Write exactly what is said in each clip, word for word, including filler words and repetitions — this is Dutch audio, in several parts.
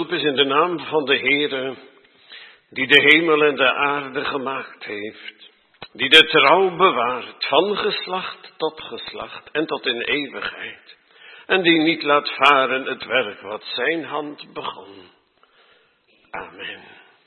hulp is in de naam van de Heere, die de hemel en de aarde gemaakt heeft, die de trouw bewaart van geslacht tot geslacht en tot in eeuwigheid, en die niet laat varen het werk wat zijn hand begon. Amen.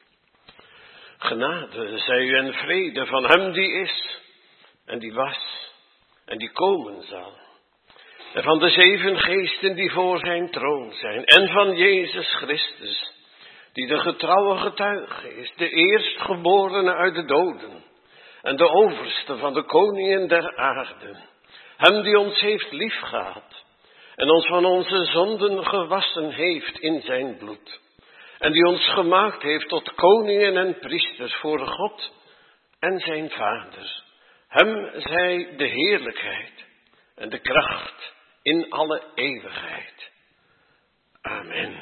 Genade zij u en vrede van hem die is, en die was, en die komen zal. En van de zeven geesten die voor zijn troon zijn, en van Jezus Christus, die de getrouwe getuige is, de eerstgeborene uit de doden, en de overste van de koningen der aarde. Hem die ons heeft liefgehad, en ons van onze zonden gewassen heeft in zijn bloed. En die ons gemaakt heeft tot koningen en priesters voor God en zijn Vader. Hem zij de heerlijkheid en de kracht in alle eeuwigheid. Amen.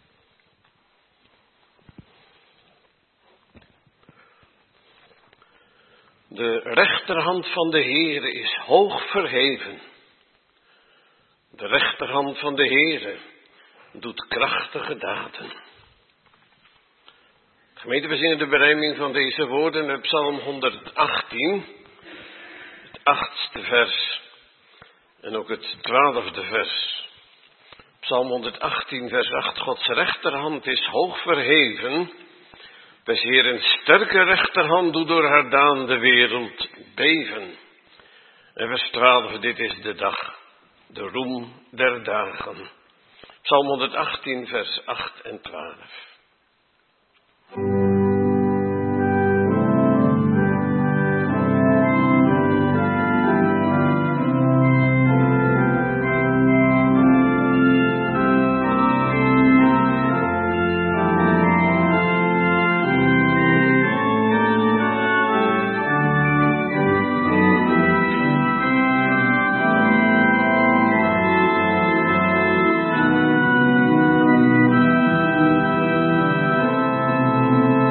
De rechterhand van de Heere is hoog verheven. De rechterhand van de Heere doet krachtige daden. Gemeente, we zingen de berijming van deze woorden uit Psalm honderdachttien, het achtste vers en ook het twaalfde vers. Psalm honderdachttien, vers acht, Gods rechterhand is hoog verheven, des Heeren sterke rechterhand doet door haar daan de wereld beven. En vers twaalf, dit is de dag, de roem der dagen. Psalm honderdachttien, vers acht en twaalf. Thank you.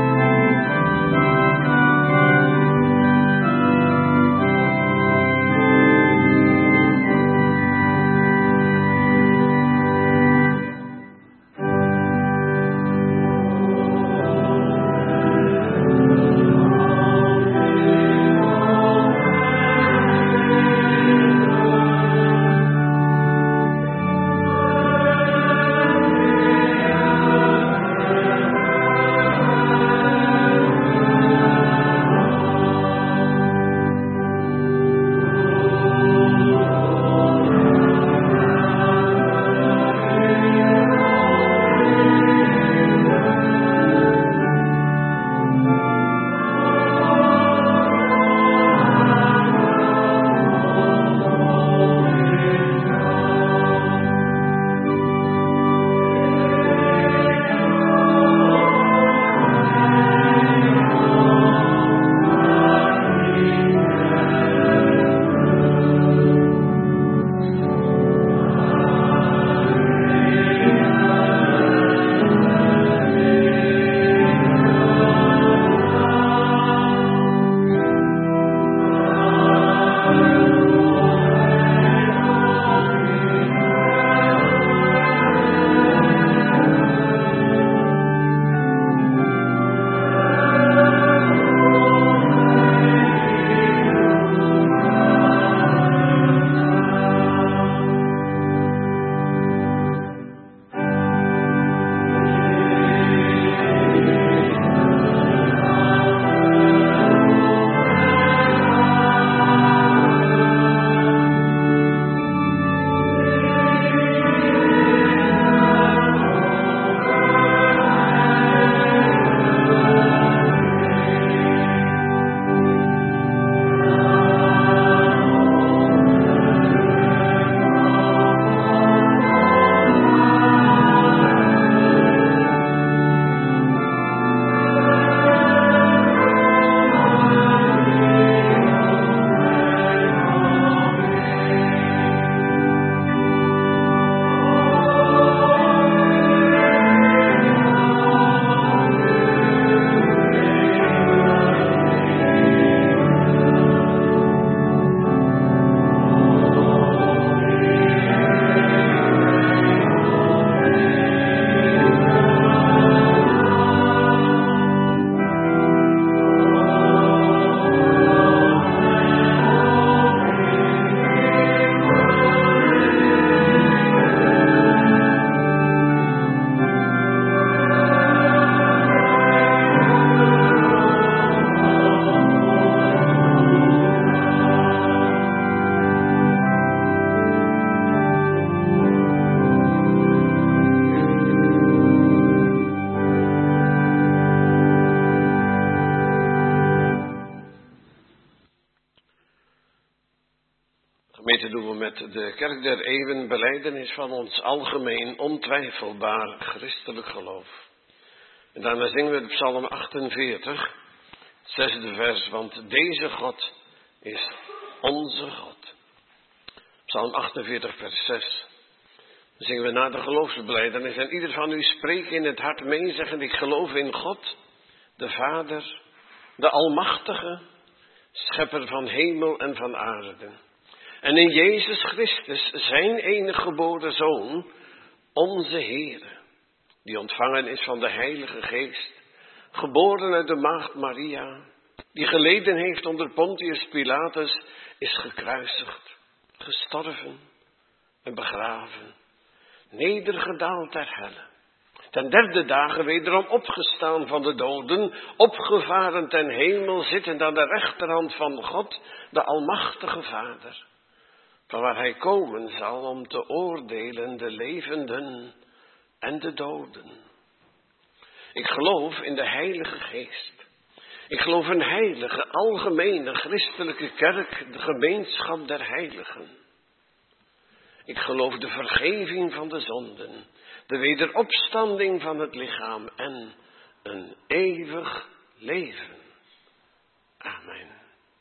Gemeente, doen we met de Kerk der Eeuwen belijdenis van ons algemeen ontwijfelbaar christelijk geloof. En daarna zingen we de Psalm achtenveertig, zesde vers, want deze God is onze God. Psalm achtenveertig, vers zes. Dan zingen we na de geloofsbelijdenis en ieder van u spreekt in het hart mee, zeggend: ik geloof in God, de Vader, de Almachtige, Schepper van hemel en van aarde. En in Jezus Christus, zijn enige geboren Zoon, onze Heere, die ontvangen is van de Heilige Geest, geboren uit de maagd Maria, die geleden heeft onder Pontius Pilatus, is gekruisigd, gestorven en begraven, nedergedaald ter helle. Ten derde dagen wederom opgestaan van de doden, opgevaren ten hemel, zittend aan de rechterhand van God, de Almachtige Vader, van waar hij komen zal om te oordelen de levenden en de doden. Ik geloof in de Heilige Geest. Ik geloof in heilige, algemene, christelijke kerk, de gemeenschap der heiligen. Ik geloof de vergeving van de zonden, de wederopstanding van het lichaam en een eeuwig leven. Amen.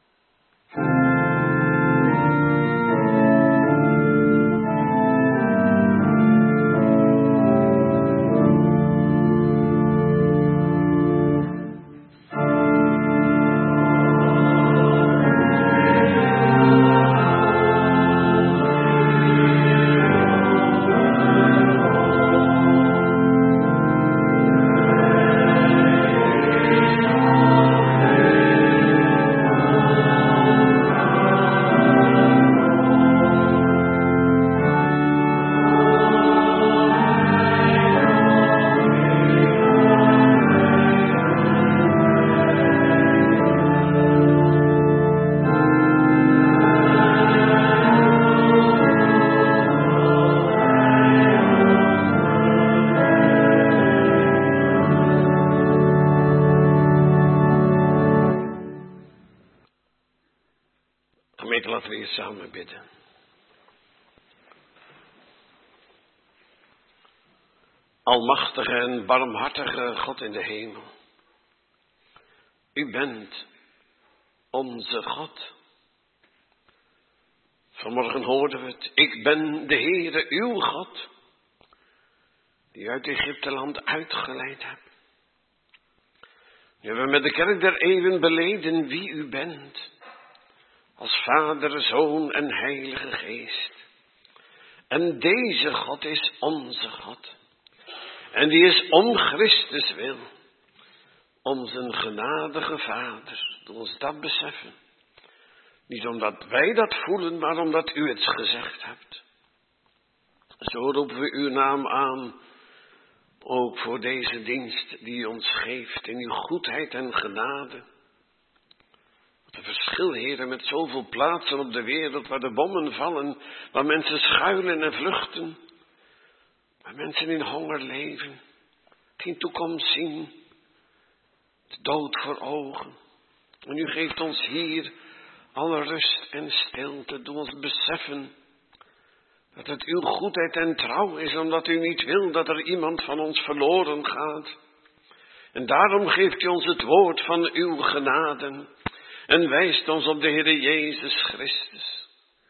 Laten we eens samen bidden. Almachtige en barmhartige God in de hemel. U bent onze God. Vanmorgen hoorden we het. Ik ben de Heere, uw God, die u uit Egypteland uitgeleid hebt. Nu hebben we met de Kerk der Eeuwen beleden wie u bent. Als Vader, Zoon en Heilige Geest. En deze God is onze God. En die is om Christus wil. Om zijn genadige Vader. Doe ons dat beseffen. Niet omdat wij dat voelen, maar omdat u het gezegd hebt. Zo roepen we uw naam aan. Ook voor deze dienst die u ons geeft. In uw goedheid en genade. Wat een verschil, heren, met zoveel plaatsen op de wereld waar de bommen vallen, waar mensen schuilen en vluchten, waar mensen in honger leven, geen toekomst zien, de dood voor ogen. En u geeft ons hier alle rust en stilte. Doe ons beseffen dat het uw goedheid en trouw is, omdat u niet wil dat er iemand van ons verloren gaat. En daarom geeft u ons het woord van uw genade. En wijst ons op de Heere Jezus Christus,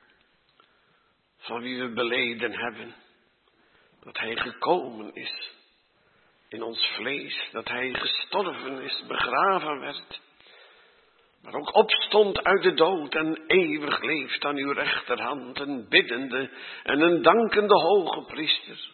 van wie we beleden hebben, dat Hij gekomen is in ons vlees, dat Hij gestorven is, begraven werd, maar ook opstond uit de dood en eeuwig leeft aan uw rechterhand, een biddende en een dankende hoge priester.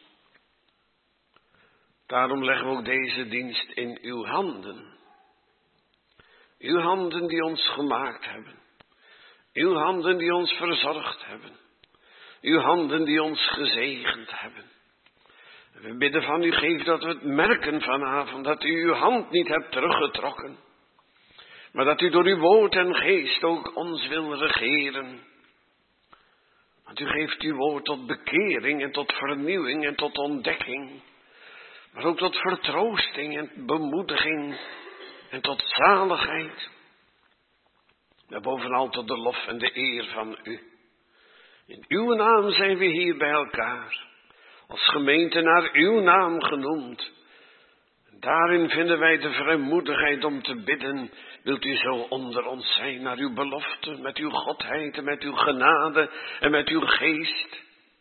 Daarom leggen we ook deze dienst in uw handen. Uw handen die ons gemaakt hebben. Uw handen die ons verzorgd hebben. Uw handen die ons gezegend hebben. We bidden van u, geef dat we het merken vanavond, dat u uw hand niet hebt teruggetrokken. Maar dat u door uw woord en geest ook ons wil regeren. Want u geeft uw woord tot bekering en tot vernieuwing en tot ontdekking. Maar ook tot vertroosting en bemoediging. En tot zaligheid. Maar bovenal tot de lof en de eer van u. In uw naam zijn we hier bij elkaar. Als gemeente naar uw naam genoemd. Daarin vinden wij de vrijmoedigheid om te bidden. Wilt u zo onder ons zijn naar uw belofte, met uw godheid en met uw genade en met uw geest.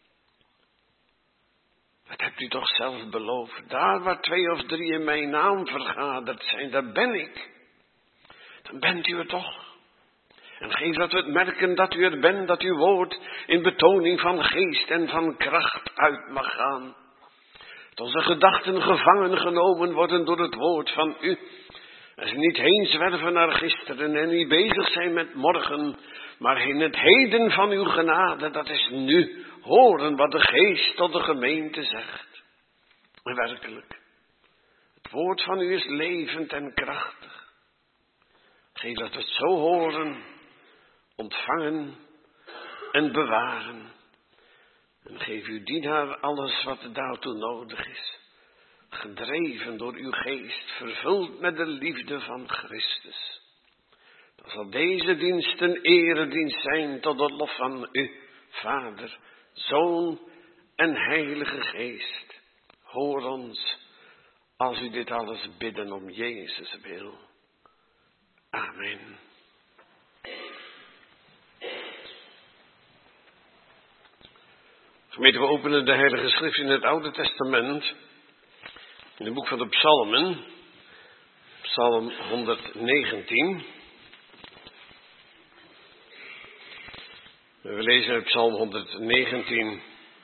Dat hebt u toch zelf beloofd. Daar waar twee of drie in mijn naam vergaderd zijn, daar ben ik. Dan bent u er toch. En geef dat we het merken dat u er bent, dat uw woord in betoning van geest en van kracht uit mag gaan. Dat onze gedachten gevangen genomen worden door het woord van u. En ze niet heen zwerven naar gisteren en niet bezig zijn met morgen, maar in het heden van uw genade, dat is nu, horen wat de geest tot de gemeente zegt. En werkelijk, het woord van u is levend en krachtig. Geef dat we het zo horen, ontvangen en bewaren. En geef uw dienaar alles wat daartoe nodig is. Gedreven door uw geest, vervuld met de liefde van Christus. Dan zal deze dienst een eredienst zijn tot het lof van u, Vader, Zoon en Heilige Geest. Hoor ons als u dit alles bidden om Jezus wil. Amen. Gemeente, we openen de Heilige Schrift in het Oude Testament. In het boek van de Psalmen. Psalm honderdnegentien. We lezen uit Psalm honderdnegentien.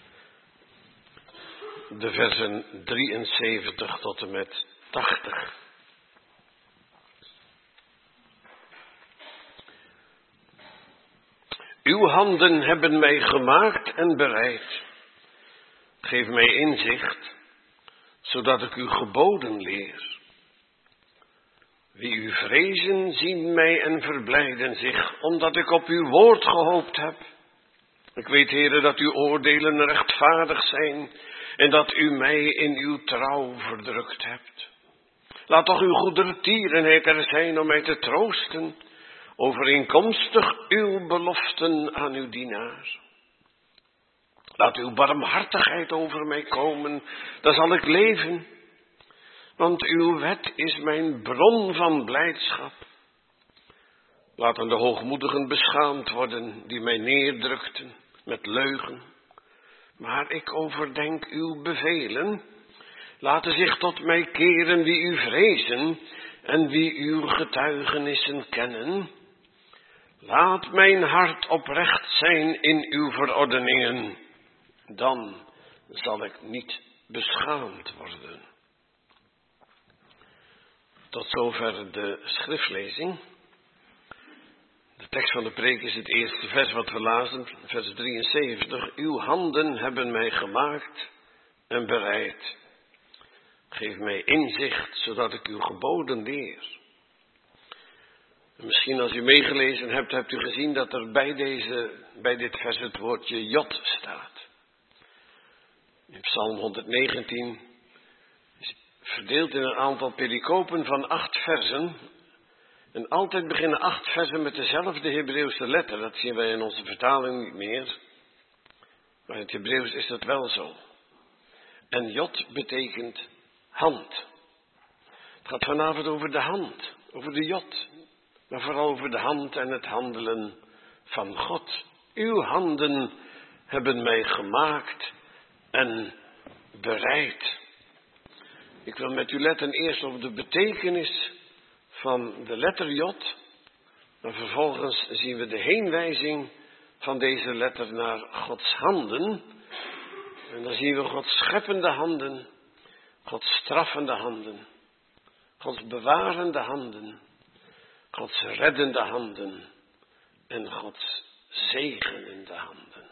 De versen drieënzeventig tot en met tachtig. Uw handen hebben mij gemaakt en bereid. Geef mij inzicht, zodat ik uw geboden leer. Wie u vrezen, zien mij en verblijden zich, omdat ik op uw woord gehoopt heb. Ik weet, Heere, dat uw oordelen rechtvaardig zijn en dat u mij in uw trouw verdrukt hebt. Laat toch uw goedertierenheid er zijn om mij te troosten, overeenkomstig uw beloften aan uw dienaar. Laat uw barmhartigheid over mij komen, dan zal ik leven. Want uw wet is mijn bron van blijdschap. Laten de hoogmoedigen beschaamd worden die mij neerdrukten met leugen. Maar ik overdenk uw bevelen. Laten zich tot mij keren wie u vrezen en wie uw getuigenissen kennen. Laat mijn hart oprecht zijn in uw verordeningen. Dan zal ik niet beschaamd worden. Tot zover de schriftlezing. De tekst van de preek is het eerste vers wat we lazen, vers drieënzeventig. Uw handen hebben mij gemaakt en bereid. Geef mij inzicht, zodat ik uw geboden leer. En misschien als u meegelezen hebt, hebt u gezien dat er bij, deze, bij dit vers het woordje Jod staat. In Psalm honderdnegentien is verdeeld in een aantal pericopen van acht versen. En altijd beginnen acht versen met dezelfde Hebreeuwse letter. Dat zien wij in onze vertaling niet meer. Maar in het Hebreeuws is dat wel zo. En Jod betekent hand. Het gaat vanavond over de hand, over de Jod. Maar vooral over de hand en het handelen van God. Uw handen hebben mij gemaakt en bereid. Ik wil met u letten eerst op de betekenis van de letter Jod. Maar vervolgens zien we de heenwijzing van deze letter naar Gods handen. En dan zien we Gods scheppende handen, Gods straffende handen, Gods bewarende handen, Gods reddende handen en Gods zegenende handen.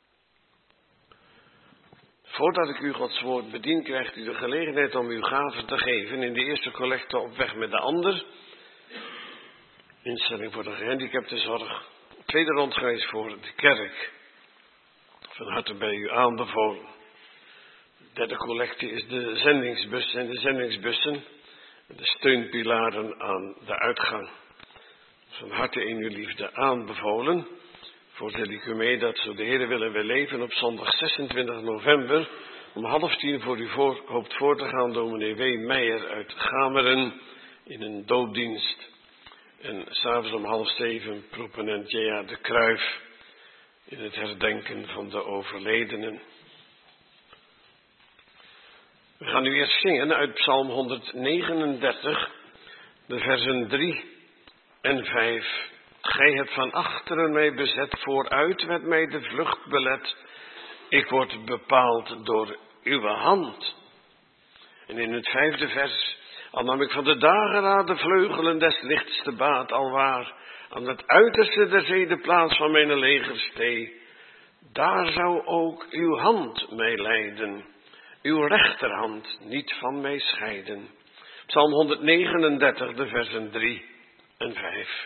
Voordat ik u Gods woord bedien, krijgt u de gelegenheid om uw gaven te geven in de eerste collecte op weg met de ander. Instelling voor de gehandicaptenzorg. Tweede rondreis voor de kerk. Van harte bij u aanbevolen. De derde collecte is de zendingsbus en de zendingsbussen. En de steunpilaren aan de uitgang. Van harte in uw liefde aanbevolen. Voorzitter ik u mee dat zo de Heer willen we leven op zondag zesentwintig november om half tien voor u voor, hoopt voor te gaan dominee W. Meijer uit Gameren in een doopdienst. En s'avonds om half zeven proponent J A de Kruijf in het herdenken van de overledenen. We gaan nu eerst zingen uit Psalm honderdnegenendertig, de versen drie en vijf. Gij hebt van achteren mij bezet, vooruit werd mij de vlucht belet. Ik word bepaald door uw hand. En in het vijfde vers, al nam ik van de dageraad de vleugelen des lichts te baat, alwaar aan het uiterste der zee de plaats van mijn legerstee. Daar zou ook uw hand mij leiden, uw rechterhand niet van mij scheiden. Psalm honderdnegenendertig, de versen drie en vijf.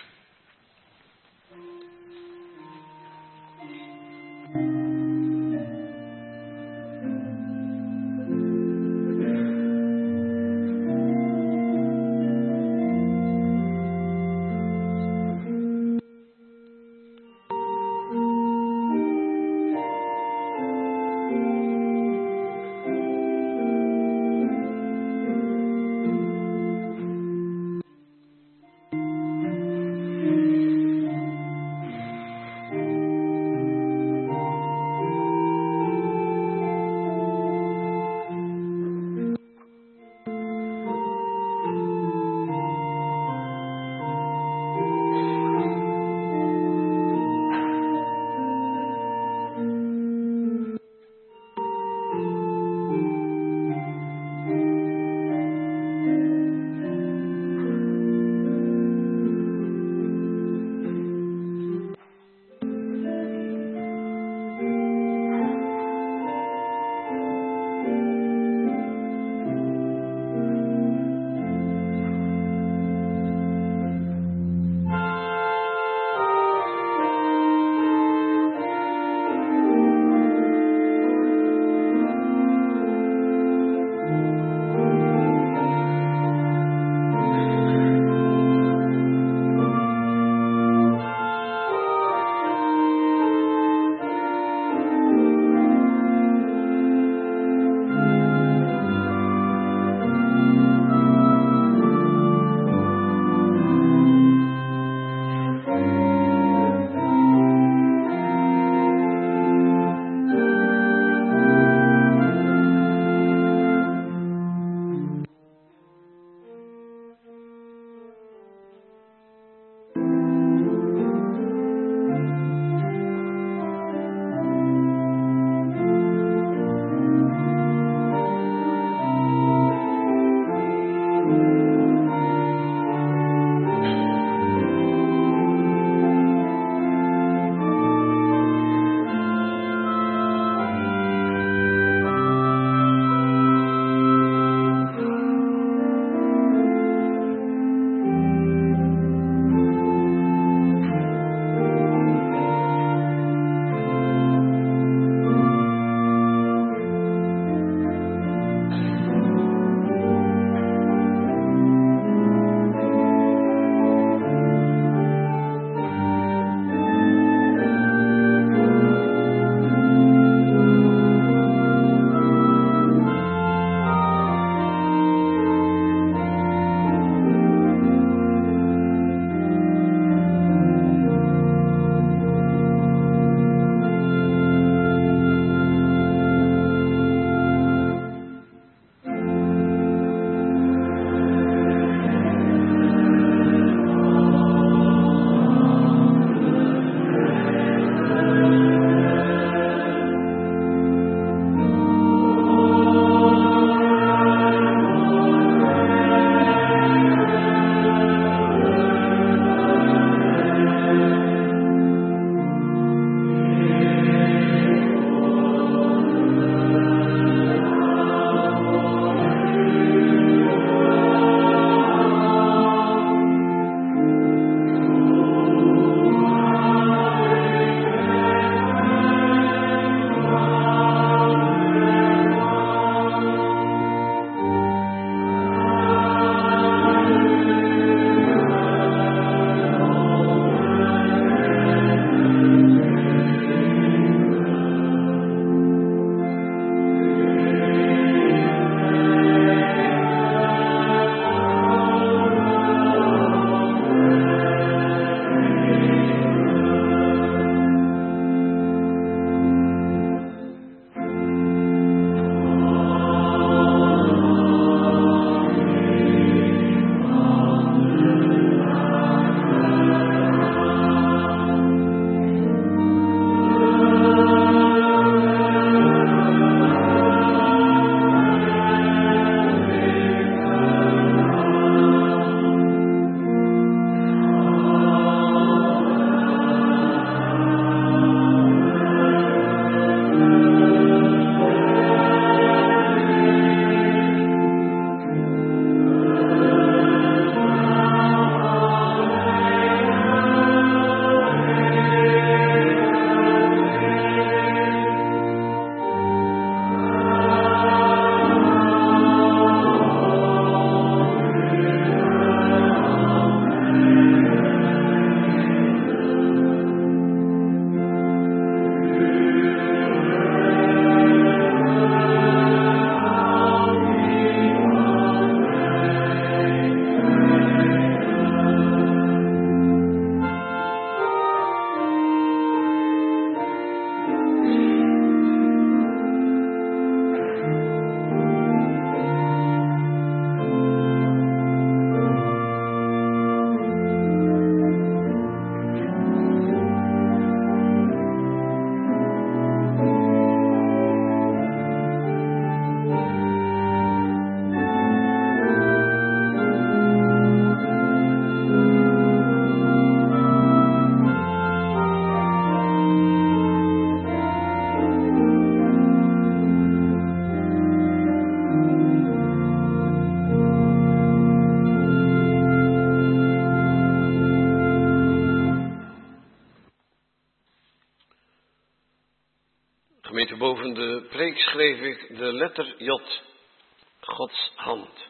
Gemeente, boven de preek schreef ik de letter J, Gods hand.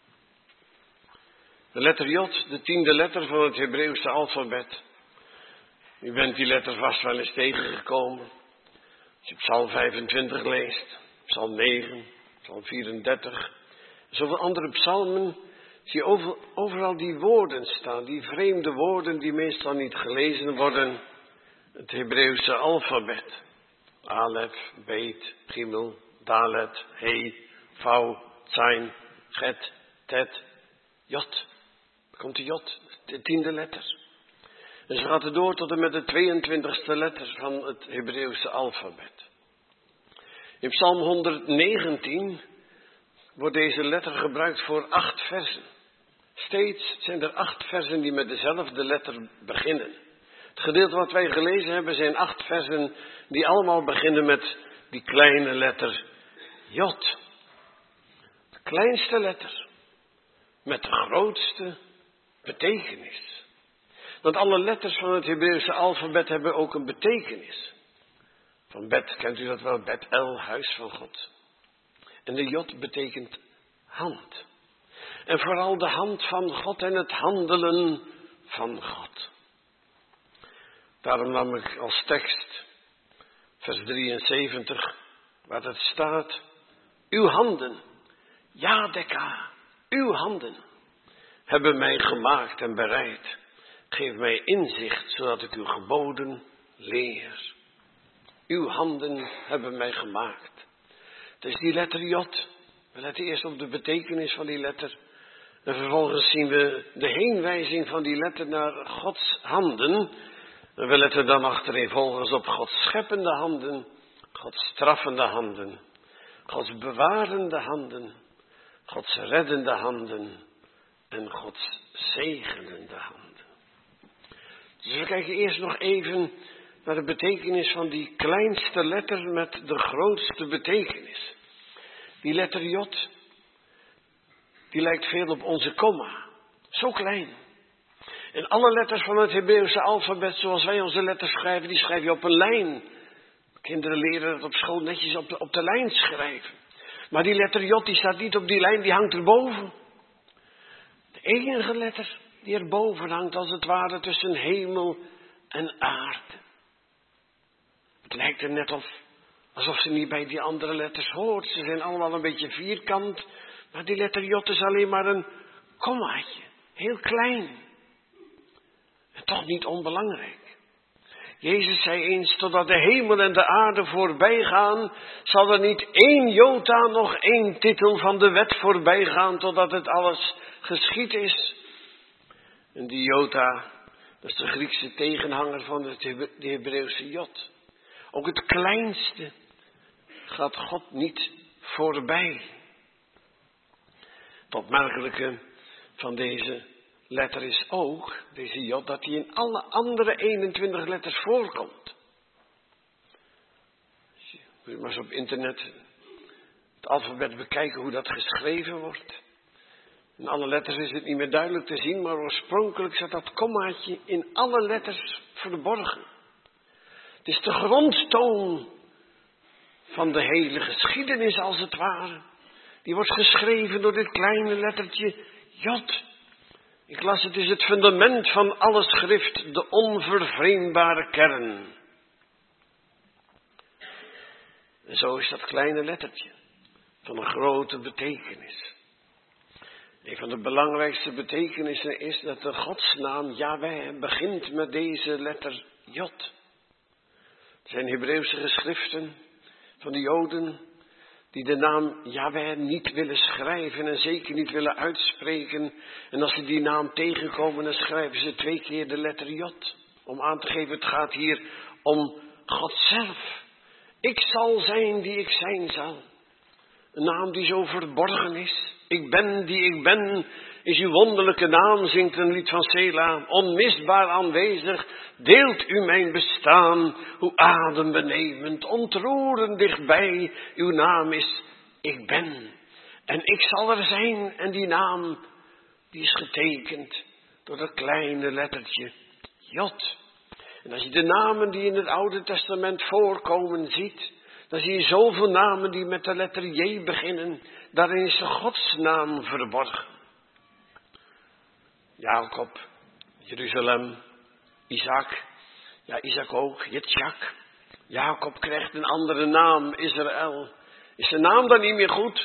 De letter J, de tiende letter van het Hebreeuwse alfabet. U bent die letter vast wel eens tegengekomen. Als je Psalm vijfentwintig leest, Psalm negen, Psalm vierendertig. Zoveel andere psalmen zie je over, overal die woorden staan. Die vreemde woorden die meestal niet gelezen worden. Het Hebreeuwse alfabet. Alef, Bet, Gimel, Dalet, He, Vau, Zain, Get, Tet, Jot. Daar komt de Jot, de tiende letter. En ze gaat er door tot en met de tweeëntwintigste letter van het Hebreeuwse alfabet. In Psalm honderdnegentien wordt deze letter gebruikt voor acht versen. Steeds zijn er acht versen die met dezelfde letter beginnen. Het gedeelte wat wij gelezen hebben zijn acht versen die allemaal beginnen met die kleine letter Jot. De kleinste letter met de grootste betekenis. Want alle letters van het Hebreeuwse alfabet hebben ook een betekenis. Van Bet, kent u dat wel? Bet-El, huis van God. En de Jot betekent hand. En vooral de hand van God en het handelen van God. Daarom nam ik als tekst vers drieënzeventig, waar het staat: uw handen, ja Dekka, uw handen, hebben mij gemaakt en bereid. Geef mij inzicht, zodat ik uw geboden leer. Uw handen hebben mij gemaakt. Het is die letter Jot. We letten eerst op de betekenis van die letter. En vervolgens zien we de heenwijzing van die letter naar Gods handen. En we letten dan achtereenvolgens op Gods scheppende handen, Gods straffende handen, Gods bewarende handen, Gods reddende handen en Gods zegenende handen. Dus we kijken eerst nog even naar de betekenis van die kleinste letter met de grootste betekenis. Die letter Jot, die lijkt veel op onze komma. Zo klein. En alle letters van het Hebreeuwse alfabet, zoals wij onze letters schrijven, die schrijf je op een lijn. Kinderen leren het op school netjes op de, op de lijn schrijven. Maar die letter J, die staat niet op die lijn, die hangt erboven. De enige letter die erboven hangt, als het ware tussen hemel en aarde. Het lijkt er net of, alsof ze niet bij die andere letters hoort. Ze zijn allemaal een beetje vierkant. Maar die letter J is alleen maar een kommaatje. Heel klein. En toch niet onbelangrijk. Jezus zei eens, totdat de hemel en de aarde voorbij gaan, zal er niet één jota, nog één titel van de wet voorbij gaan, totdat het alles geschied is. En die jota, dat is de Griekse tegenhanger van het de Hebreeuwse Jot. Ook het kleinste gaat God niet voorbij. Het opmerkelijke van deze letter is ook, deze Jot, dat hij in alle andere eenentwintig letters voorkomt. Je moet maar eens op internet het alfabet bekijken hoe dat geschreven wordt. In alle letters is het niet meer duidelijk te zien, maar oorspronkelijk zat dat kommaatje in alle letters verborgen. Het is de grondtoon van de hele geschiedenis als het ware. Die wordt geschreven door dit kleine lettertje Jot. Ik las, het is het fundament van alle schrift, de onvervreemdbare kern. En zo is dat kleine lettertje van een grote betekenis. Een van de belangrijkste betekenissen is dat de godsnaam Yahweh begint met deze letter Jot. Er zijn Hebreeuwse geschriften van de Joden die de naam Yahweh niet willen schrijven en zeker niet willen uitspreken. En als ze die naam tegenkomen, dan schrijven ze twee keer de letter Jot. Om aan te geven, het gaat hier om God zelf. Ik zal zijn die ik zijn zal. Een naam die zo verborgen is. Ik ben die ik ben, is uw wonderlijke naam, zingt een lied van Sela. Onmisbaar aanwezig, deelt u mijn bestaan. Hoe adembenemend, ontroerend dichtbij. Uw naam is ik ben. En ik zal er zijn. En die naam, die is getekend door dat kleine lettertje Jot. En als je de namen die in het Oude Testament voorkomen ziet, Dan zie je zoveel namen die met de letter J beginnen. Daarin is de Gods naam verborgen. Jacob, Jeruzalem, Isaac. Ja, Isaac ook, Jitschak. Jacob krijgt een andere naam, Israël. Is de naam dan niet meer goed?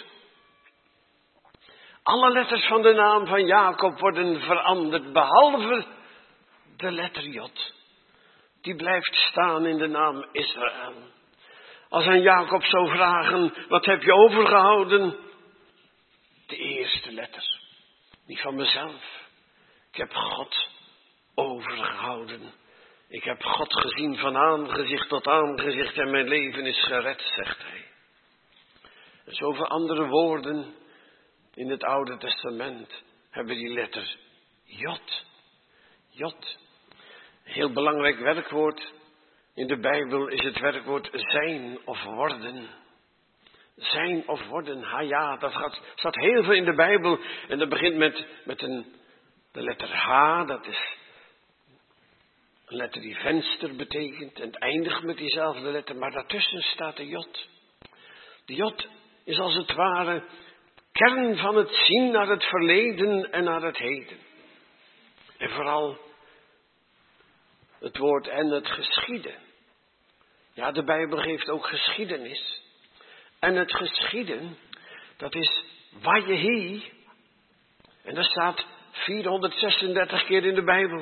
Alle letters van de naam van Jacob worden veranderd, behalve de letter J. Die blijft staan in de naam Israël. Als aan Jacob zou vragen, wat heb je overgehouden? De eerste letter, niet van mezelf. Ik heb God overgehouden. Ik heb God gezien van aangezicht tot aangezicht en mijn leven is gered, zegt hij. En zoveel andere woorden in het Oude Testament hebben die letter J. J. Een heel belangrijk werkwoord in de Bijbel is het werkwoord zijn of worden. Zijn of worden, ha ja, dat gaat, staat heel veel in de Bijbel. En dat begint met, met een, de letter H, dat is een letter die venster betekent. En het eindigt met diezelfde letter, maar daartussen staat de J. De J is als het ware kern van het zien naar het verleden en naar het heden. En vooral het woord en het geschieden. Ja, de Bijbel geeft ook geschiedenis. En het geschieden, dat is Wajehi. En dat staat vierhonderdzesendertig keer in de Bijbel.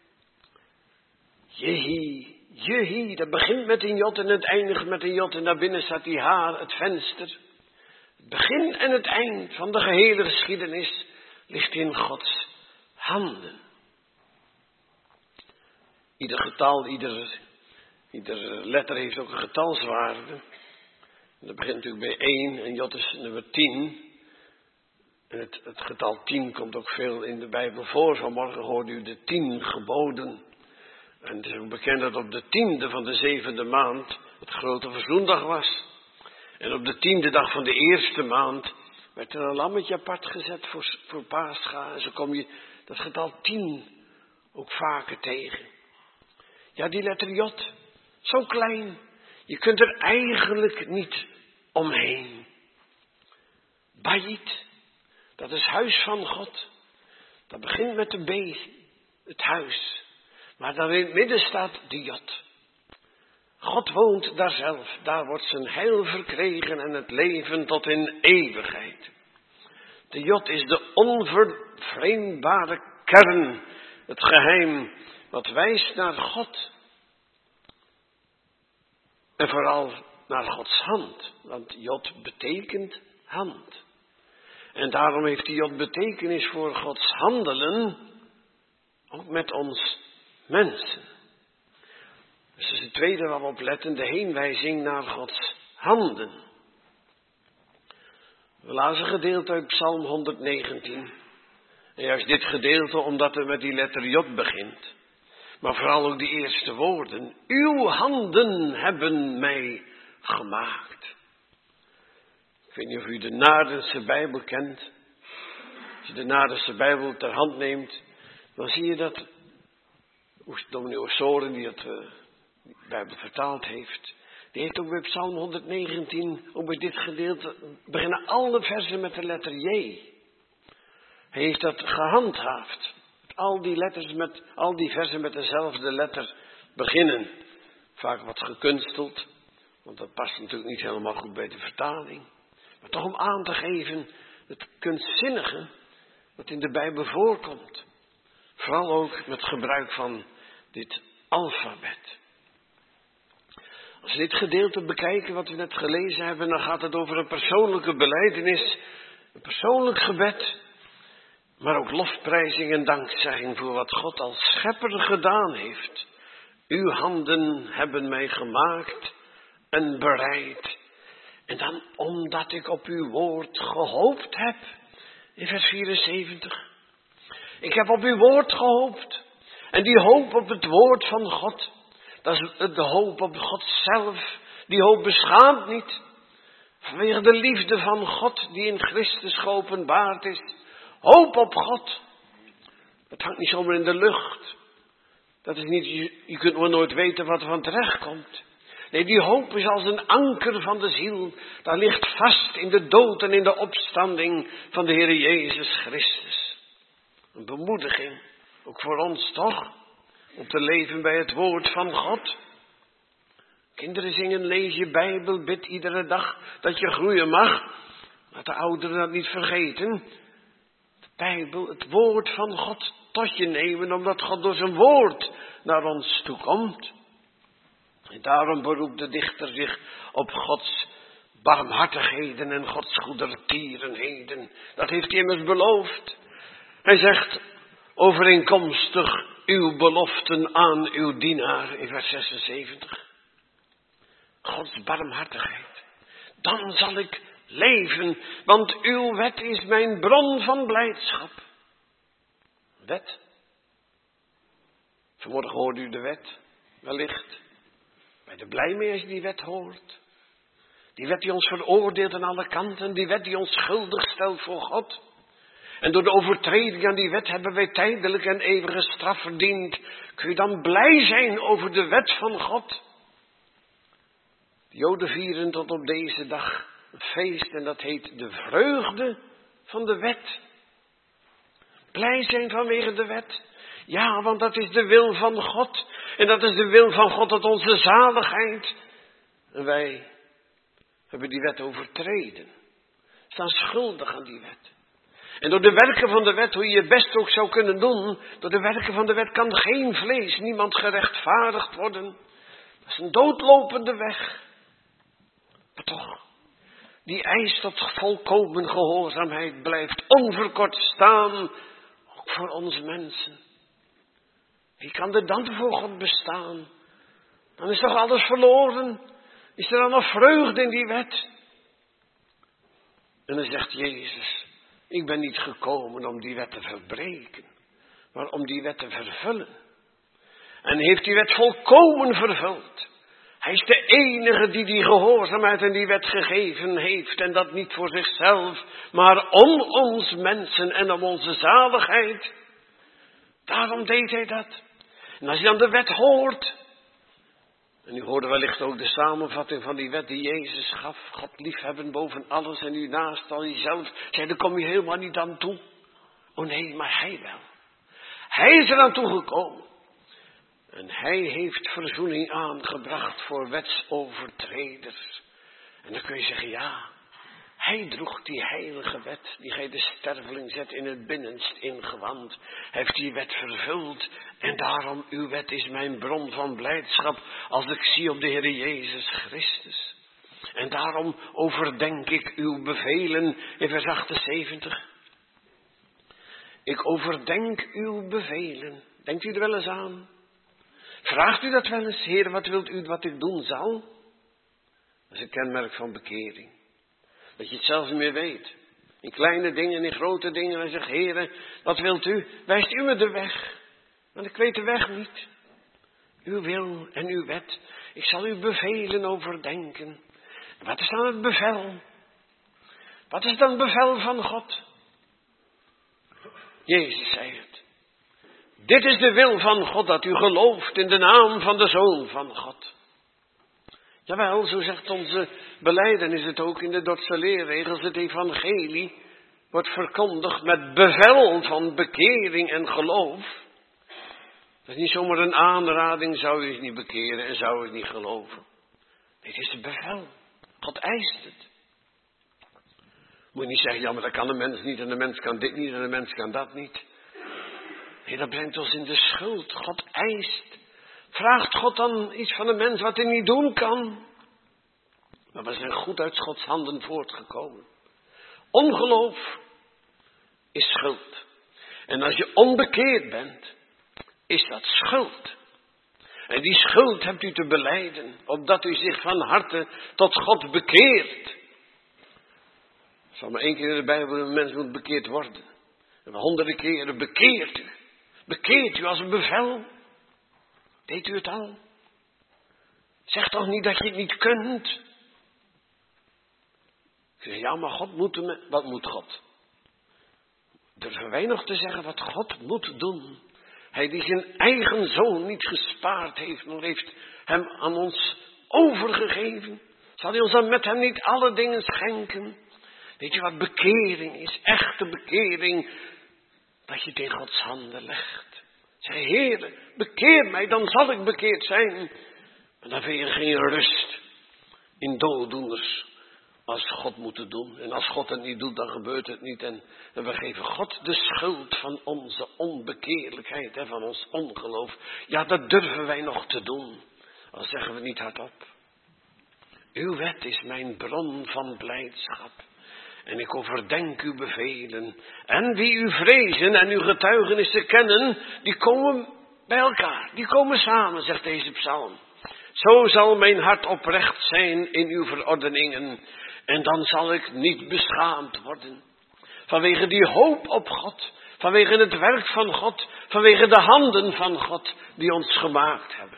Jehi, Jehi, dat begint met een J en het eindigt met een J. En daarbinnen staat die H, het venster. Het begin en het eind van de gehele geschiedenis ligt in Gods handen. Ieder getal, ieder, ieder letter heeft ook een getalswaarde. En dat begint natuurlijk bij één en J is nummer tien. En het, het getal tien komt ook veel in de Bijbel voor. Vanmorgen hoorde u de tien geboden. En het is ook bekend dat op de tiende van de zevende maand het grote verzoendag was. En op de tiende dag van de eerste maand werd er een lammetje apart gezet voor, voor Pascha. En zo kom je dat getal tien ook vaker tegen. Ja, die letter J, zo klein. Je kunt er eigenlijk niet omheen. Bayit, dat is huis van God. Dat begint met de B, het huis. Maar daar in het midden staat de J. God woont daar zelf. Daar wordt zijn heil verkregen en het leven tot in eeuwigheid. De J is de onvervreemdbare kern. Het geheim wat wijst naar God. En vooral naar Gods hand. Want J betekent hand. En daarom heeft die J betekenis voor Gods handelen. Ook met ons mensen. Dus dat is het tweede waar we op letten. De heenwijzing naar Gods handen. We lazen een gedeelte uit Psalm honderdnegentien. En juist dit gedeelte omdat het met die letter J begint. Maar vooral ook die eerste woorden. Uw handen hebben mij gemaakt. Ik weet niet of u de Naardense Bijbel kent. Als je de Naardense Bijbel ter hand neemt, dan zie je dat dominee Osoren, die het uh, die Bijbel vertaald heeft, die heeft ook bij Psalm honderdnegentien, ook bij dit gedeelte, beginnen alle versen met de letter J. Hij heeft dat gehandhaafd. Al die letters met, al die versen met dezelfde letter beginnen. Vaak wat gekunsteld, want dat past natuurlijk niet helemaal goed bij de vertaling. Maar toch om aan te geven het kunstzinnige wat in de Bijbel voorkomt. Vooral ook met gebruik van dit alfabet. Als we dit gedeelte bekijken wat we net gelezen hebben, dan gaat het over een persoonlijke belijdenis, een persoonlijk gebed, maar ook lofprijzing en dankzegging voor wat God als schepper gedaan heeft. Uw handen hebben mij gemaakt en bereid. En dan omdat ik op uw woord gehoopt heb, in vers vierenzeventig. Ik heb op uw woord gehoopt. En die hoop op het woord van God, dat is de hoop op God zelf. Die hoop beschaamt niet. Vanwege de liefde van God die in Christus geopenbaard is. Hoop op God. Dat hangt niet zomaar in de lucht. Dat is niet, je, je kunt maar nooit weten wat er van terecht komt. Nee, die hoop is als een anker van de ziel. Dat ligt vast in de dood en in de opstanding van de Heer Jezus Christus. Een bemoediging, ook voor ons toch, om te leven bij het woord van God. Kinderen zingen, lees je Bijbel, bid iedere dag dat je groeien mag. Laat de ouderen dat niet vergeten. De Bijbel, het woord van God tot je nemen, omdat God door zijn woord naar ons toe komt. En daarom beroept de dichter zich op Gods barmhartigheden en Gods goedertierenheden. Dat heeft hij immers beloofd. Hij zegt, overeenkomstig uw beloften aan uw dienaar, in vers zesenzeventig. Gods barmhartigheid. Dan zal ik leven, want uw wet is mijn bron van blijdschap. Wet. Vanmorgen hoorde u de wet, wellicht. Ben je er blij mee als je die wet hoort? Die wet die ons veroordeelt aan alle kanten, die wet die ons schuldig stelt voor God. En door de overtreding aan die wet hebben wij tijdelijk en eeuwige straf verdiend. Kun je dan blij zijn over de wet van God? De Joden vieren tot op deze dag een feest en dat heet de vreugde van de wet. Blij zijn vanwege de wet. Ja, want dat is de wil van God. En dat is de wil van God tot onze zaligheid. En wij hebben die wet overtreden. Staan schuldig aan die wet. En door de werken van de wet, hoe je je best ook zou kunnen doen, door de werken van de wet kan geen vlees, niemand gerechtvaardigd worden. Dat is een doodlopende weg. Maar toch, die eis tot volkomen gehoorzaamheid blijft onverkort staan, ook voor onze mensen. Wie kan er dan voor God bestaan? Dan is toch alles verloren? Is er dan nog vreugde in die wet? En dan zegt Jezus, ik ben niet gekomen om die wet te verbreken, maar om die wet te vervullen. En heeft die wet volkomen vervuld. Hij is de enige die die gehoorzaamheid en die wet gegeven heeft. En dat niet voor zichzelf, maar om ons mensen en om onze zaligheid. Daarom deed hij dat. En als je dan de wet hoort. En u hoorde wellicht ook de samenvatting van die wet die Jezus gaf. God liefhebben boven alles en u naast al jezelf. Zei, daar kom je helemaal niet aan toe. Oh nee, maar hij wel. Hij is er aan toegekomen. En hij heeft verzoening aangebracht voor wetsovertreders. En dan kun je zeggen, ja, hij droeg die heilige wet, die gij de sterveling zet in het binnenst ingewand. Hij heeft die wet vervuld en daarom, uw wet is mijn bron van blijdschap als ik zie op de Heer Jezus Christus. En daarom overdenk ik uw bevelen in vers achtenzeventig. Ik overdenk uw bevelen. Denkt u er wel eens aan? Vraagt u dat wel eens, Heer, wat wilt u wat ik doen zal? Dat is een kenmerk van bekering. Dat je het zelf niet meer weet. In kleine dingen, in grote dingen. En zegt, Heer, wat wilt u? Wijst u me de weg. Want ik weet de weg niet. Uw wil en uw wet. Ik zal uw bevelen overdenken. En wat is dan het bevel? Wat is dan het bevel van God? Jezus zei het. Dit is de wil van God, dat u gelooft in de naam van de Zoon van God. Jawel, zo zegt onze belijdenis het ook in de Dordtse leerregels. Het evangelie wordt verkondigd met bevel van bekering en geloof. Dat is niet zomaar een aanrading, zou je het niet bekeren en zou het niet geloven. Dit is het bevel. God eist het. Moet je niet zeggen, ja, maar dat kan een mens niet en de mens kan dit niet en de mens kan dat niet. Nee, dat brengt ons in de schuld. God eist. Vraagt God dan iets van een mens wat hij niet doen kan? Maar we zijn goed uit Gods handen voortgekomen. Ongeloof is schuld. En als je onbekeerd bent, is dat schuld. En die schuld hebt u te belijden, opdat u zich van harte tot God bekeert. Er zal maar één keer in de Bijbel een mens moet bekeerd worden. En honderden keren bekeert u. Bekeert u als een bevel. Deed u het al? Zeg toch niet dat je het niet kunt? Ik zeg, ja, maar God moet me... Wat moet God? Durven wij nog te zeggen wat God moet doen? Hij die zijn eigen zoon niet gespaard heeft, maar heeft hem aan ons overgegeven? Zal hij ons dan met hem niet alle dingen schenken? Weet je wat bekering is? Echte bekering. Dat je het in Gods handen legt. Zeg, Heer, bekeer mij, dan zal ik bekeerd zijn. Maar dan vind je geen rust in dooddoeners. Als God moet het doen. En als God het niet doet, dan gebeurt het niet. En, en we geven God de schuld van onze onbekeerlijkheid. Hè, van ons ongeloof. Ja, dat durven wij nog te doen. Al zeggen we niet hardop. Uw wet is mijn bron van blijdschap. En ik overdenk uw bevelen. En wie u vrezen en uw getuigenissen kennen, die komen bij elkaar. Die komen samen, zegt deze psalm. Zo zal mijn hart oprecht zijn in uw verordeningen. En dan zal ik niet beschaamd worden. Vanwege die hoop op God. Vanwege het werk van God. Vanwege de handen van God die ons gemaakt hebben.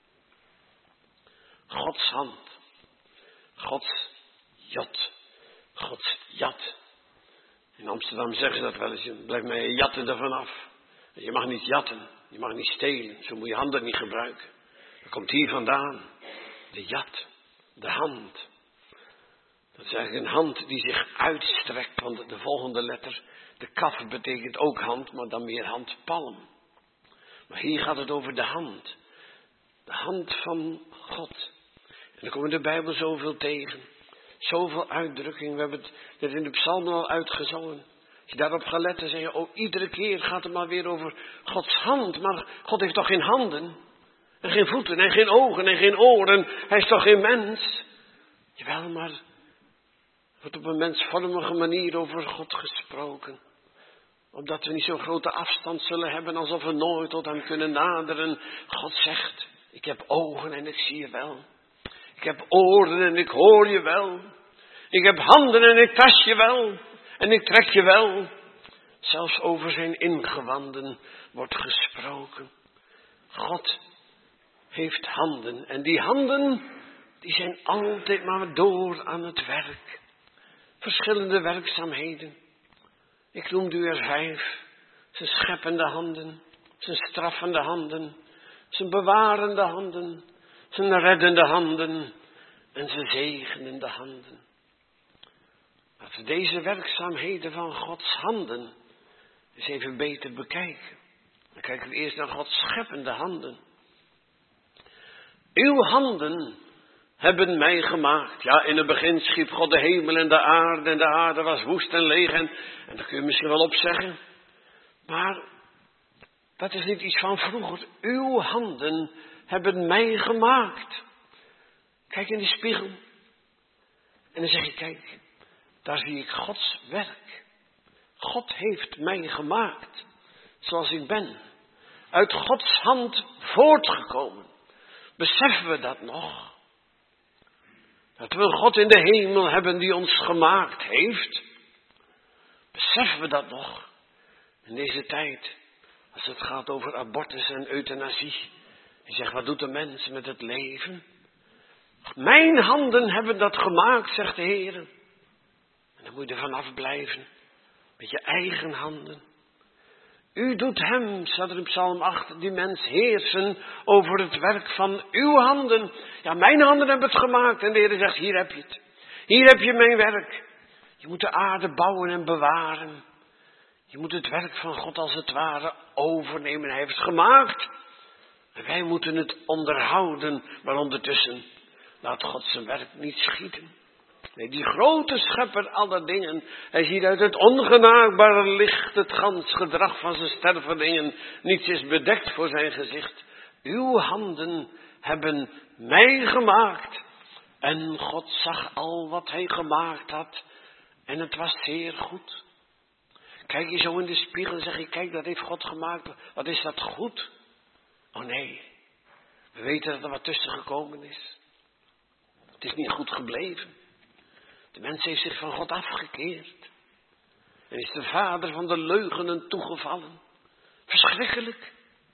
Gods hand. Gods jot. Gods jat. In Amsterdam zeggen ze dat wel eens. Blijf mij jatten ervan af. Je mag niet jatten. Je mag niet stelen. Zo moet je handen niet gebruiken. Dat komt hier vandaan. De jat. De hand. Dat is eigenlijk een hand die zich uitstrekt. Want de volgende letter, de kaf, betekent ook hand, maar dan meer handpalm. Maar hier gaat het over de hand. De hand van God. En dan komen in de Bijbel zoveel tegen. Zoveel uitdrukking. We hebben het net in de psalmen al uitgezongen. Als je daarop gaat letten, zeg je, oh, iedere keer gaat het maar weer over Gods hand. Maar God heeft toch geen handen? En geen voeten, en geen ogen, en geen oren. Hij is toch geen mens? Jawel, maar er wordt op een mensvormige manier over God gesproken. Opdat we niet zo'n grote afstand zullen hebben alsof we nooit tot hem kunnen naderen. God zegt, ik heb ogen en ik zie je wel. Ik heb oren en ik hoor je wel. Ik heb handen en ik tas je wel. En ik trek je wel. Zelfs over zijn ingewanden wordt gesproken. God heeft handen. En die handen, die zijn altijd maar door aan het werk. Verschillende werkzaamheden. Ik noemde u er vijf. Zijn scheppende handen. Zijn straffende handen. Zijn bewarende handen. Zijn reddende handen. En zijn zegenende handen. Laten we deze werkzaamheden van Gods handen eens even beter bekijken. Dan kijken we eerst naar Gods scheppende handen. Uw handen hebben mij gemaakt. Ja, in het begin schiep God de hemel en de aarde. En de aarde was woest en leeg. En, en dat kun je misschien wel opzeggen. Maar dat is niet iets van vroeger. Uw handen hebben mij gemaakt. Kijk in die spiegel. En dan zeg je, kijk, daar zie ik Gods werk. God heeft mij gemaakt. Zoals ik ben. Uit Gods hand voortgekomen. Beseffen we dat nog? Dat we een God in de hemel hebben die ons gemaakt heeft. Beseffen we dat nog? In deze tijd. Als het gaat over abortus en euthanasie. Je zegt, wat doet de mens met het leven? Mijn handen hebben dat gemaakt, zegt de Heer. En dan moet je er vanaf blijven. Met je eigen handen. U doet hem, staat er in Psalm acht, die mens heersen over het werk van uw handen. Ja, mijn handen hebben het gemaakt. En de Heer zegt, hier heb je het. Hier heb je mijn werk. Je moet de aarde bouwen en bewaren. Je moet het werk van God als het ware overnemen. Hij heeft het gemaakt. En wij moeten het onderhouden. Maar ondertussen laat God zijn werk niet schieten. Nee, die grote schepper aller dingen. Hij ziet uit het ongenaakbare licht het gans gedrag van zijn stervelingen. Niets is bedekt voor zijn gezicht. Uw handen hebben mij gemaakt. En God zag al wat hij gemaakt had. En het was zeer goed. Kijk je zo in de spiegel en zeg je, kijk, dat heeft God gemaakt. Wat is dat goed? Oh nee, we weten dat er wat tussen gekomen is. Het is niet goed gebleven. De mens heeft zich van God afgekeerd. En is de vader van de leugenen toegevallen. Verschrikkelijk.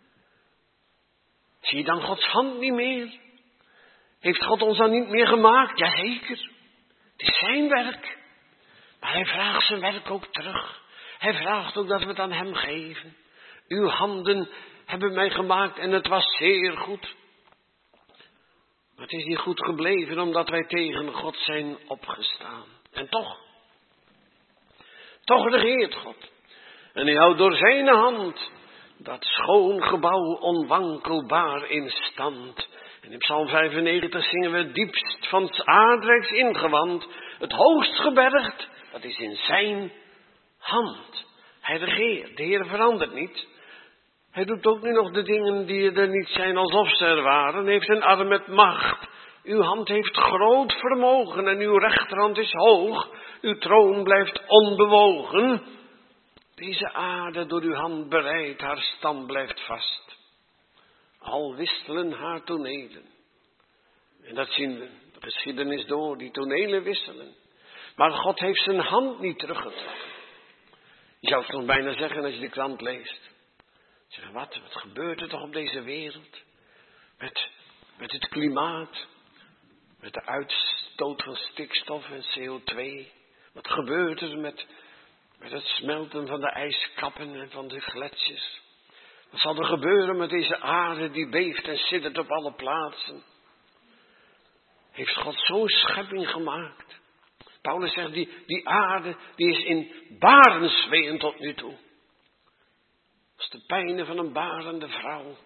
Zie je dan Gods hand niet meer? Heeft God ons dan niet meer gemaakt? Jazeker. Het is zijn werk. Maar hij vraagt zijn werk ook terug. Hij vraagt ook dat we het aan hem geven. Uw handen hebben mij gemaakt en het was zeer goed. Maar Het is niet goed gebleven omdat wij tegen God zijn opgestaan. En toch, toch regeert God. En hij houdt door zijn hand dat schoon gebouw onwankelbaar in stand. En in Psalm vijfennegentig zingen we: diepst van het aardrijks ingewand, het hoogst gebergd, dat is in zijn hand. Hij regeert, de Heer verandert niet. Hij doet ook nu nog de dingen die er niet zijn alsof ze er waren. Hij heeft een arm met macht. Uw hand heeft groot vermogen en uw rechterhand is hoog. Uw troon blijft onbewogen. Deze aarde door uw hand bereid, haar stand blijft vast. Al wisselen haar tonelen. En dat zien we, de geschiedenis door, die tonelen wisselen. Maar God heeft zijn hand niet teruggetrokken. Je zou het nog bijna zeggen als je de krant leest. Zeg, wat, wat gebeurt er toch op deze wereld? Met, met het klimaat, met de uitstoot van stikstof en C O twee. Wat gebeurt er met, met het smelten van de ijskappen en van de gletsjers? Wat zal er gebeuren met deze aarde die beeft en siddert op alle plaatsen? Heeft God zo'n schepping gemaakt? Paulus zegt, die, die aarde die is in barensweeën tot nu toe. Dat is de pijnen van een barende vrouw.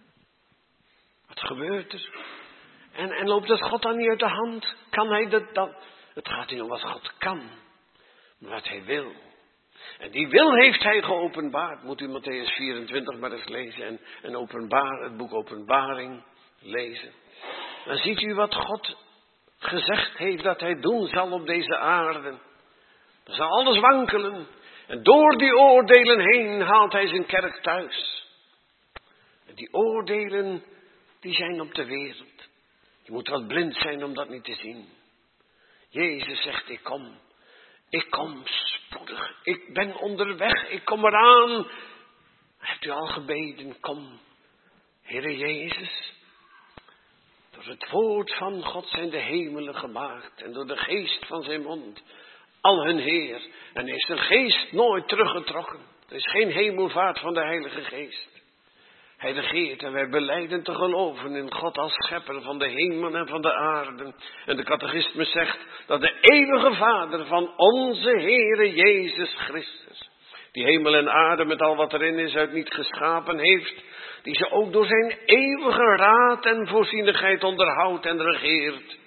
Wat gebeurt er? En, en loopt dat God dan niet uit de hand? Kan hij dat dan? Het gaat niet om wat God kan, maar wat hij wil. En die wil heeft hij geopenbaard. Moet u Mattheüs vierentwintig maar eens lezen en, en openbaar, het boek Openbaring lezen. Dan ziet u wat God gezegd heeft dat hij doen zal op deze aarde. Dan zal alles wankelen. En door die oordelen heen haalt hij zijn kerk thuis. En die oordelen, die zijn op de wereld. Je moet wel blind zijn om dat niet te zien. Jezus zegt, ik kom. Ik kom spoedig. Ik ben onderweg. Ik kom eraan. Hebt u al gebeden? Kom, Heere Jezus. Door het woord van God zijn de hemelen gemaakt. En door de geest van zijn mond al hun Heer. En is zijn geest nooit teruggetrokken. Er is geen hemelvaart van de Heilige Geest. Hij regeert en wij belijden te geloven in God als schepper van de hemel en van de aarde. En de catechismus zegt dat de eeuwige Vader van onze Heere Jezus Christus, die hemel en aarde met al wat erin is uit niet geschapen heeft, die ze ook door zijn eeuwige raad en voorzienigheid onderhoudt en regeert,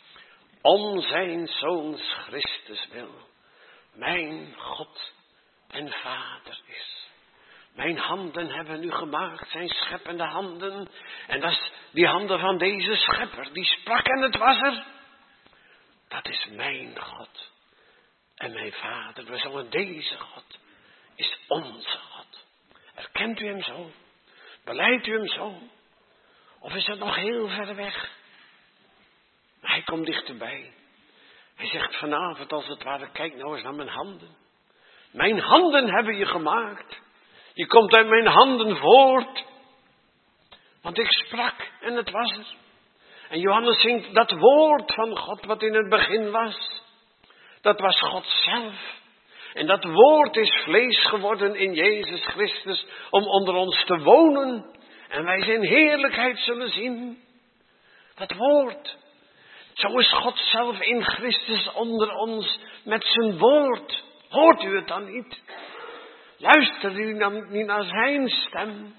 om zijn Zoons Christus wil, mijn God en Vader is. Mijn handen hebben u gemaakt, zijn scheppende handen. En dat is die handen van deze schepper, die sprak en het was er. Dat is mijn God en mijn Vader. We zullen deze God, is onze God. Erkent u hem zo? Beleidt u hem zo? Of is het nog heel ver weg? Maar hij komt dichterbij. Hij zegt vanavond als het ware, kijk nou eens naar mijn handen. Mijn handen hebben je gemaakt. Je komt uit mijn handen voort. Want ik sprak en het was er. En Johannes zingt dat woord van God wat in het begin was. Dat was God zelf. En dat woord is vlees geworden in Jezus Christus om onder ons te wonen. En wij zijn heerlijkheid zullen zien. Dat woord. Zo is God zelf in Christus onder ons met zijn woord. Hoort u het dan niet? Luistert u dan niet naar zijn stem?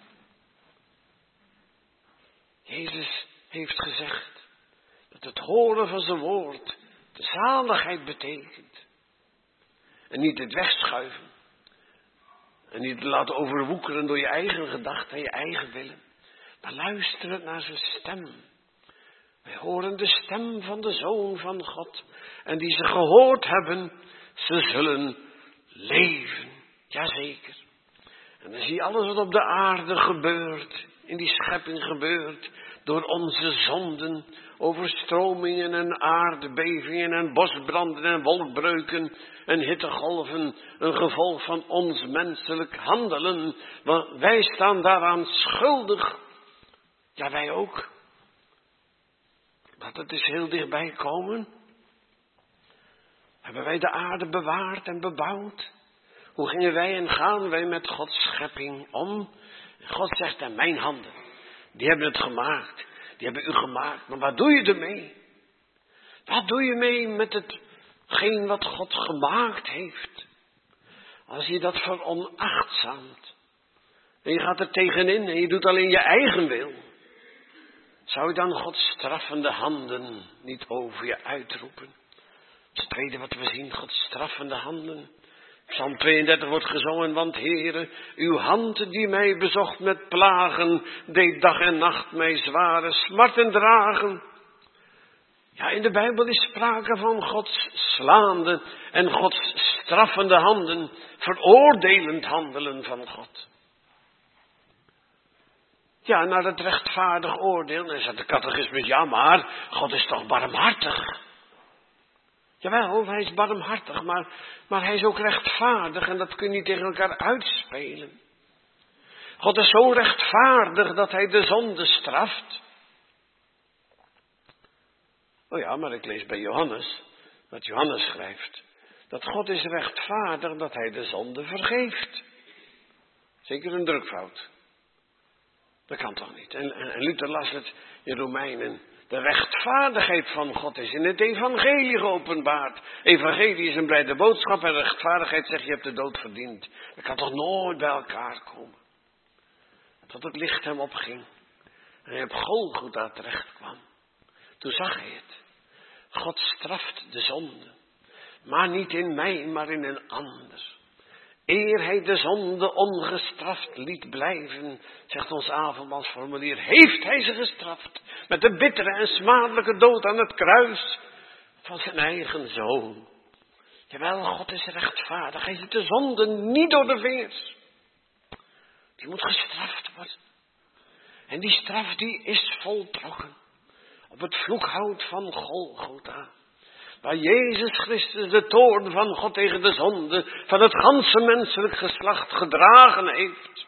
Jezus heeft gezegd dat het horen van zijn woord de zaligheid betekent. En niet het wegschuiven. En niet het laten overwoekeren door je eigen gedachten en je eigen willen. Maar luisteren naar zijn stem. Wij horen de stem van de Zoon van God. En die ze gehoord hebben, ze zullen leven. Jazeker. En dan zie je alles wat op de aarde gebeurt. In die schepping gebeurt. Door onze zonden. Overstromingen en aardbevingen en bosbranden en wolkbreuken en hittegolven. Een gevolg van ons menselijk handelen. Want wij staan daaraan schuldig. Ja, wij ook. Laat het dus heel dichtbij komen. Hebben wij de aarde bewaard en bebouwd? Hoe gingen wij en gaan wij met Gods schepping om? God zegt aan mijn handen. Die hebben het gemaakt. die hebben u gemaakt. Maar wat doe je ermee? Wat doe je mee met hetgeen wat God gemaakt heeft? Als je dat veronachtzaamt. En je gaat er tegenin en je doet alleen je eigen wil. Zou je dan Gods straffende handen niet over je uitroepen? Het tweede wat we zien, Gods straffende handen. Psalm tweeëndertig wordt gezongen, want Heere, uw hand die mij bezocht met plagen, deed dag en nacht mij zware smarten dragen. Ja, in de Bijbel is sprake van Gods slaande en Gods straffende handen, veroordelend handelen van God. Ja, naar het rechtvaardig oordeel, en zegt de catechismus, ja maar, God is toch barmhartig. Jawel, hij is barmhartig, maar, maar hij is ook rechtvaardig en dat kun je niet tegen elkaar uitspelen. God is zo rechtvaardig dat hij de zonde straft. Oh ja, maar ik lees bij Johannes, wat Johannes schrijft, dat God is rechtvaardig dat hij de zonde vergeeft. Zeker een drukfout. Dat kan toch niet? En, en, en Luther las het in Romeinen. De rechtvaardigheid van God is in het evangelie geopenbaard. Evangelie is een blijde boodschap en rechtvaardigheid zegt je hebt de dood verdiend. Dat kan toch nooit bij elkaar komen. Tot het licht hem opging. En hij op Golgotha terecht kwam. Toen zag hij het. God straft de zonde. Maar niet in mij, maar in een ander. Eer hij de zonde ongestraft liet blijven, zegt ons avondmaalsformulier, heeft hij ze gestraft. Met de bittere en smadelijke dood aan het kruis van zijn eigen zoon. Jawel, God is rechtvaardig. Hij ziet de zonde niet door de vingers. Die moet gestraft worden. En die straf die is voltrokken. Op het vloekhout van Golgotha. Waar Jezus Christus de toorn van God tegen de zonde van het ganse menselijk geslacht gedragen heeft.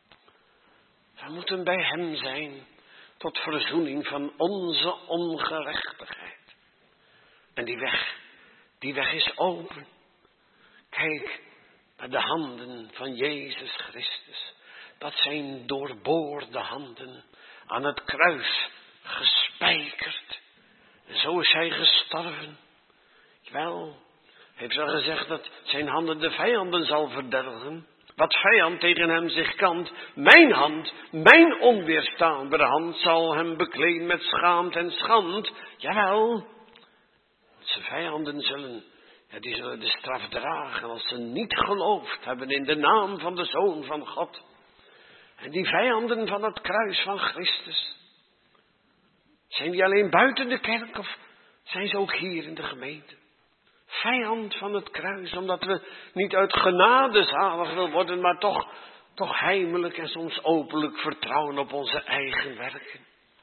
We moeten bij hem zijn tot verzoening van onze ongerechtigheid. En die weg, die weg is open. Kijk naar de handen van Jezus Christus. Dat zijn doorboorde handen aan het kruis gespijkerd. En zo is hij gestorven. Wel, heeft al gezegd dat zijn handen de vijanden zal verdelgen. Wat vijand tegen hem zich kant, mijn hand, mijn onweerstaanbare hand zal hem bekleen met schaamte en schand. Jawel, zijn vijanden zullen, ja, die zullen de straf dragen als ze niet geloofd hebben in de naam van de Zoon van God. En die vijanden van het kruis van Christus, zijn die alleen buiten de kerk of zijn ze ook hier in de gemeente? Vijand van het kruis, omdat we niet uit genade zalig wil worden, maar toch, toch heimelijk en soms openlijk vertrouwen op onze eigen werken.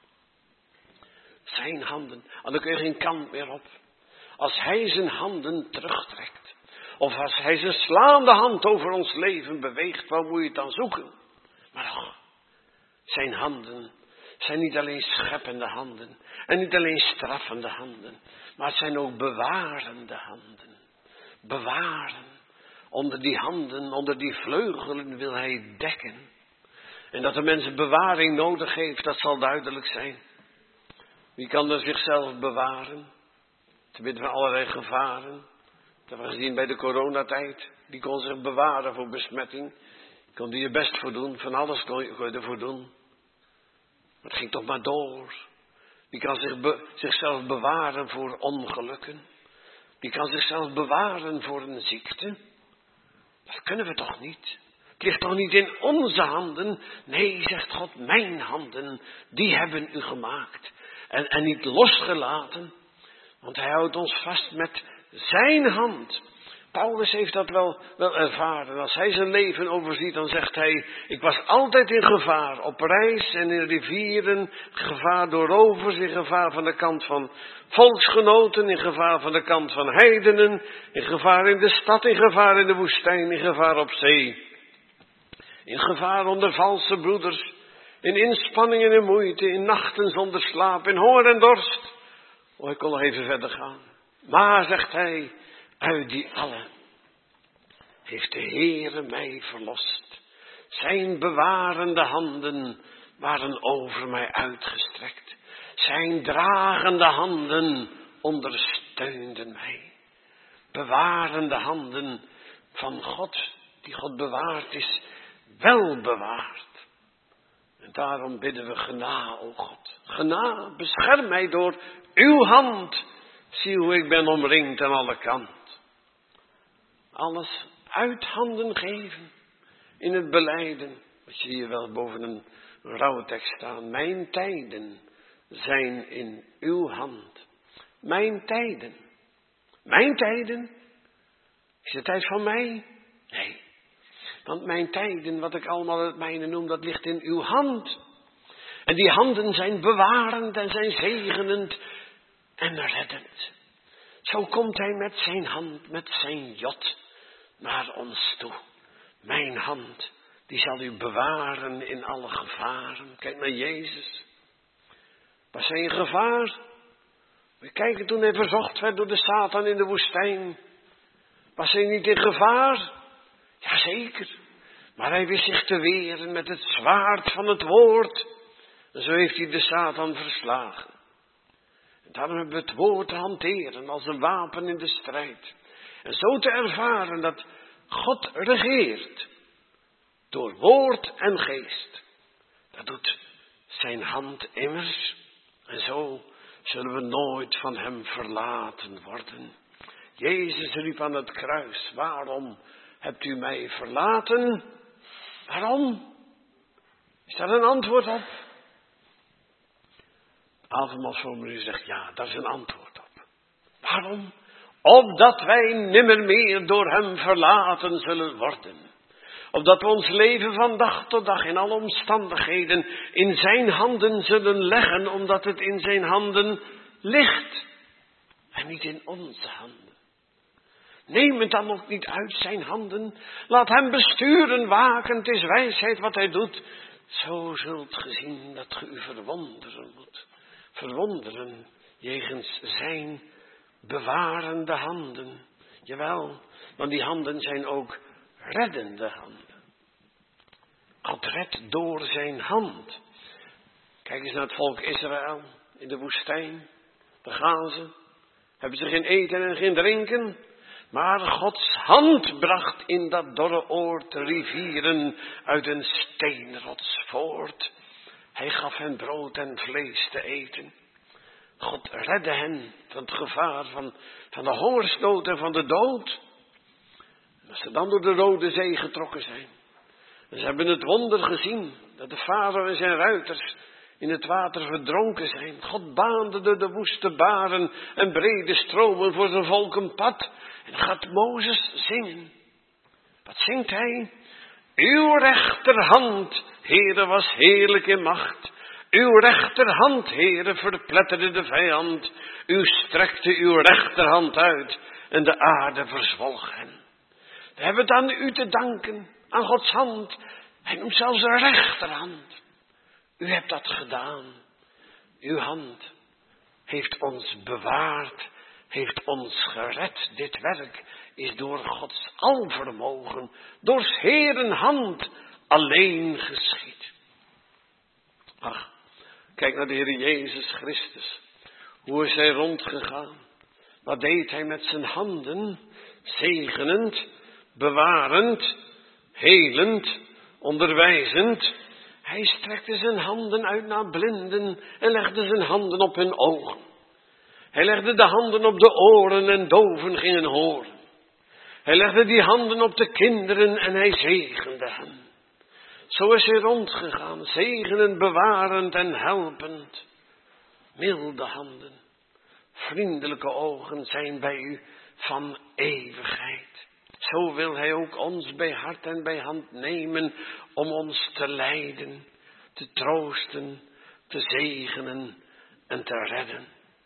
Zijn handen, en dan kun je geen kant meer op. Als hij zijn handen terugtrekt, of als hij zijn slaande hand over ons leven beweegt, waar moet je het dan zoeken? Maar toch, zijn handen zijn niet alleen scheppende handen en niet alleen straffende handen, maar het zijn ook bewarende handen. Bewaren. Onder die handen, onder die vleugelen wil hij dekken. En dat de mensen bewaring nodig heeft, dat zal duidelijk zijn. Wie kan er zichzelf bewaren? Te midden van allerlei gevaren. Dat was gezien bij de coronatijd. Die kon zich bewaren voor besmetting. Kon die er best voor doen. Van alles kon je, kon je ervoor doen. Maar het ging toch maar door. Die kan zich be, zichzelf bewaren voor ongelukken. Die kan zichzelf bewaren voor een ziekte. Dat kunnen we toch niet? Het ligt toch niet in onze handen? Nee, zegt God, mijn handen, die hebben u gemaakt. En, en niet losgelaten. Want hij houdt ons vast met zijn hand. Paulus heeft dat wel, wel ervaren. Als hij zijn leven overziet, dan zegt hij, ik was altijd in gevaar. Op reis en in rivieren, gevaar door rovers, in gevaar van de kant van volksgenoten, in gevaar van de kant van heidenen, in gevaar in de stad, in gevaar in de woestijn, in gevaar op zee. In gevaar onder valse broeders, in inspanningen en moeite, in nachten zonder slaap, in honger en dorst. Oh, ik kon nog even verder gaan. Maar, zegt hij, uit die allen heeft de Heere mij verlost. Zijn bewarende handen waren over mij uitgestrekt. Zijn dragende handen ondersteunden mij. Bewarende handen van God, die God bewaard is, wel bewaard. En daarom bidden we gena, o God. Gena, bescherm mij door uw hand. Zie hoe ik ben omringd aan alle kanten. Alles uit handen geven. In het belijden. Dat zie je wel boven een rouwtekst staan. Mijn tijden zijn in uw hand. Mijn tijden. Mijn tijden? Is de tijd van mij? Nee. Want mijn tijden, wat ik allemaal het mijne noem, dat ligt in uw hand. En die handen zijn bewarend en zijn zegenend en reddend. Zo komt hij met zijn hand, met zijn jot, naar ons toe. Mijn hand, die zal u bewaren in alle gevaren. Kijk naar Jezus. Was hij in gevaar? We kijken toen hij verzocht werd door de Satan in de woestijn. Was hij niet in gevaar? Jazeker. Maar hij wist zich te weren met het zwaard van het woord. En zo heeft hij de Satan verslagen. En daarom hebben we het woord te hanteren als een wapen in de strijd. En zo te ervaren dat God regeert. Door woord en geest. Dat doet zijn hand immers. En zo zullen we nooit van hem verlaten worden. Jezus riep aan het kruis: waarom hebt u mij verlaten? Waarom? Is daar een antwoord op? Het avondmaalsformulier zegt ja, daar is een antwoord op. Waarom? Opdat wij nimmer meer door hem verlaten zullen worden. Opdat we ons leven van dag tot dag in alle omstandigheden in zijn handen zullen leggen, omdat het in zijn handen ligt. En niet in onze handen. Neem het dan ook niet uit zijn handen. Laat hem besturen, wakend is wijsheid wat hij doet. Zo zult ge zien dat ge u verwonderen moet. Verwonderen jegens zijn bewarende handen. Jawel, want die handen zijn ook reddende handen. God redt door zijn hand. Kijk eens naar het volk Israël in de woestijn. Daar gaan ze. Hebben ze geen eten en geen drinken. Maar Gods hand bracht in dat dorre oord rivieren uit een steenrots voort. Hij gaf hen brood en vlees te eten. God redde hen van het gevaar van, van de hongersnood en van de dood. En als ze dan door de Rode Zee getrokken zijn. En ze hebben het wonder gezien dat de farao en zijn ruiters in het water verdronken zijn. God baande door de woeste baren en brede stromen voor zijn volk een pad. En dan gaat Mozes zingen. Wat zingt hij? Uw rechterhand, Heere, was heerlijk in macht. Uw rechterhand, Heere, verpletterde de vijand. U strekte uw rechterhand uit en de aarde verzwolg hem. We hebben het aan u te danken, aan Gods hand. Hij noemt zelfs een rechterhand. U hebt dat gedaan. Uw hand heeft ons bewaard, heeft ons gered. Dit werk is door Gods alvermogen, door 's Heeren hand alleen geschied. Ach, kijk naar de Heer Jezus Christus. Hoe is hij rondgegaan? Wat deed hij met zijn handen? Zegenend, bewarend, helend, onderwijzend. Hij strekte zijn handen uit naar blinden en legde zijn handen op hun ogen. Hij legde de handen op de oren en doven gingen horen. Hij legde die handen op de kinderen en hij zegende hen. Zo is hij rondgegaan, zegenend, bewarend en helpend. Milde handen, vriendelijke ogen zijn bij u van eeuwigheid. Zo wil hij ook ons bij hart en bij hand nemen om ons te leiden, te troosten, te zegenen en te redden.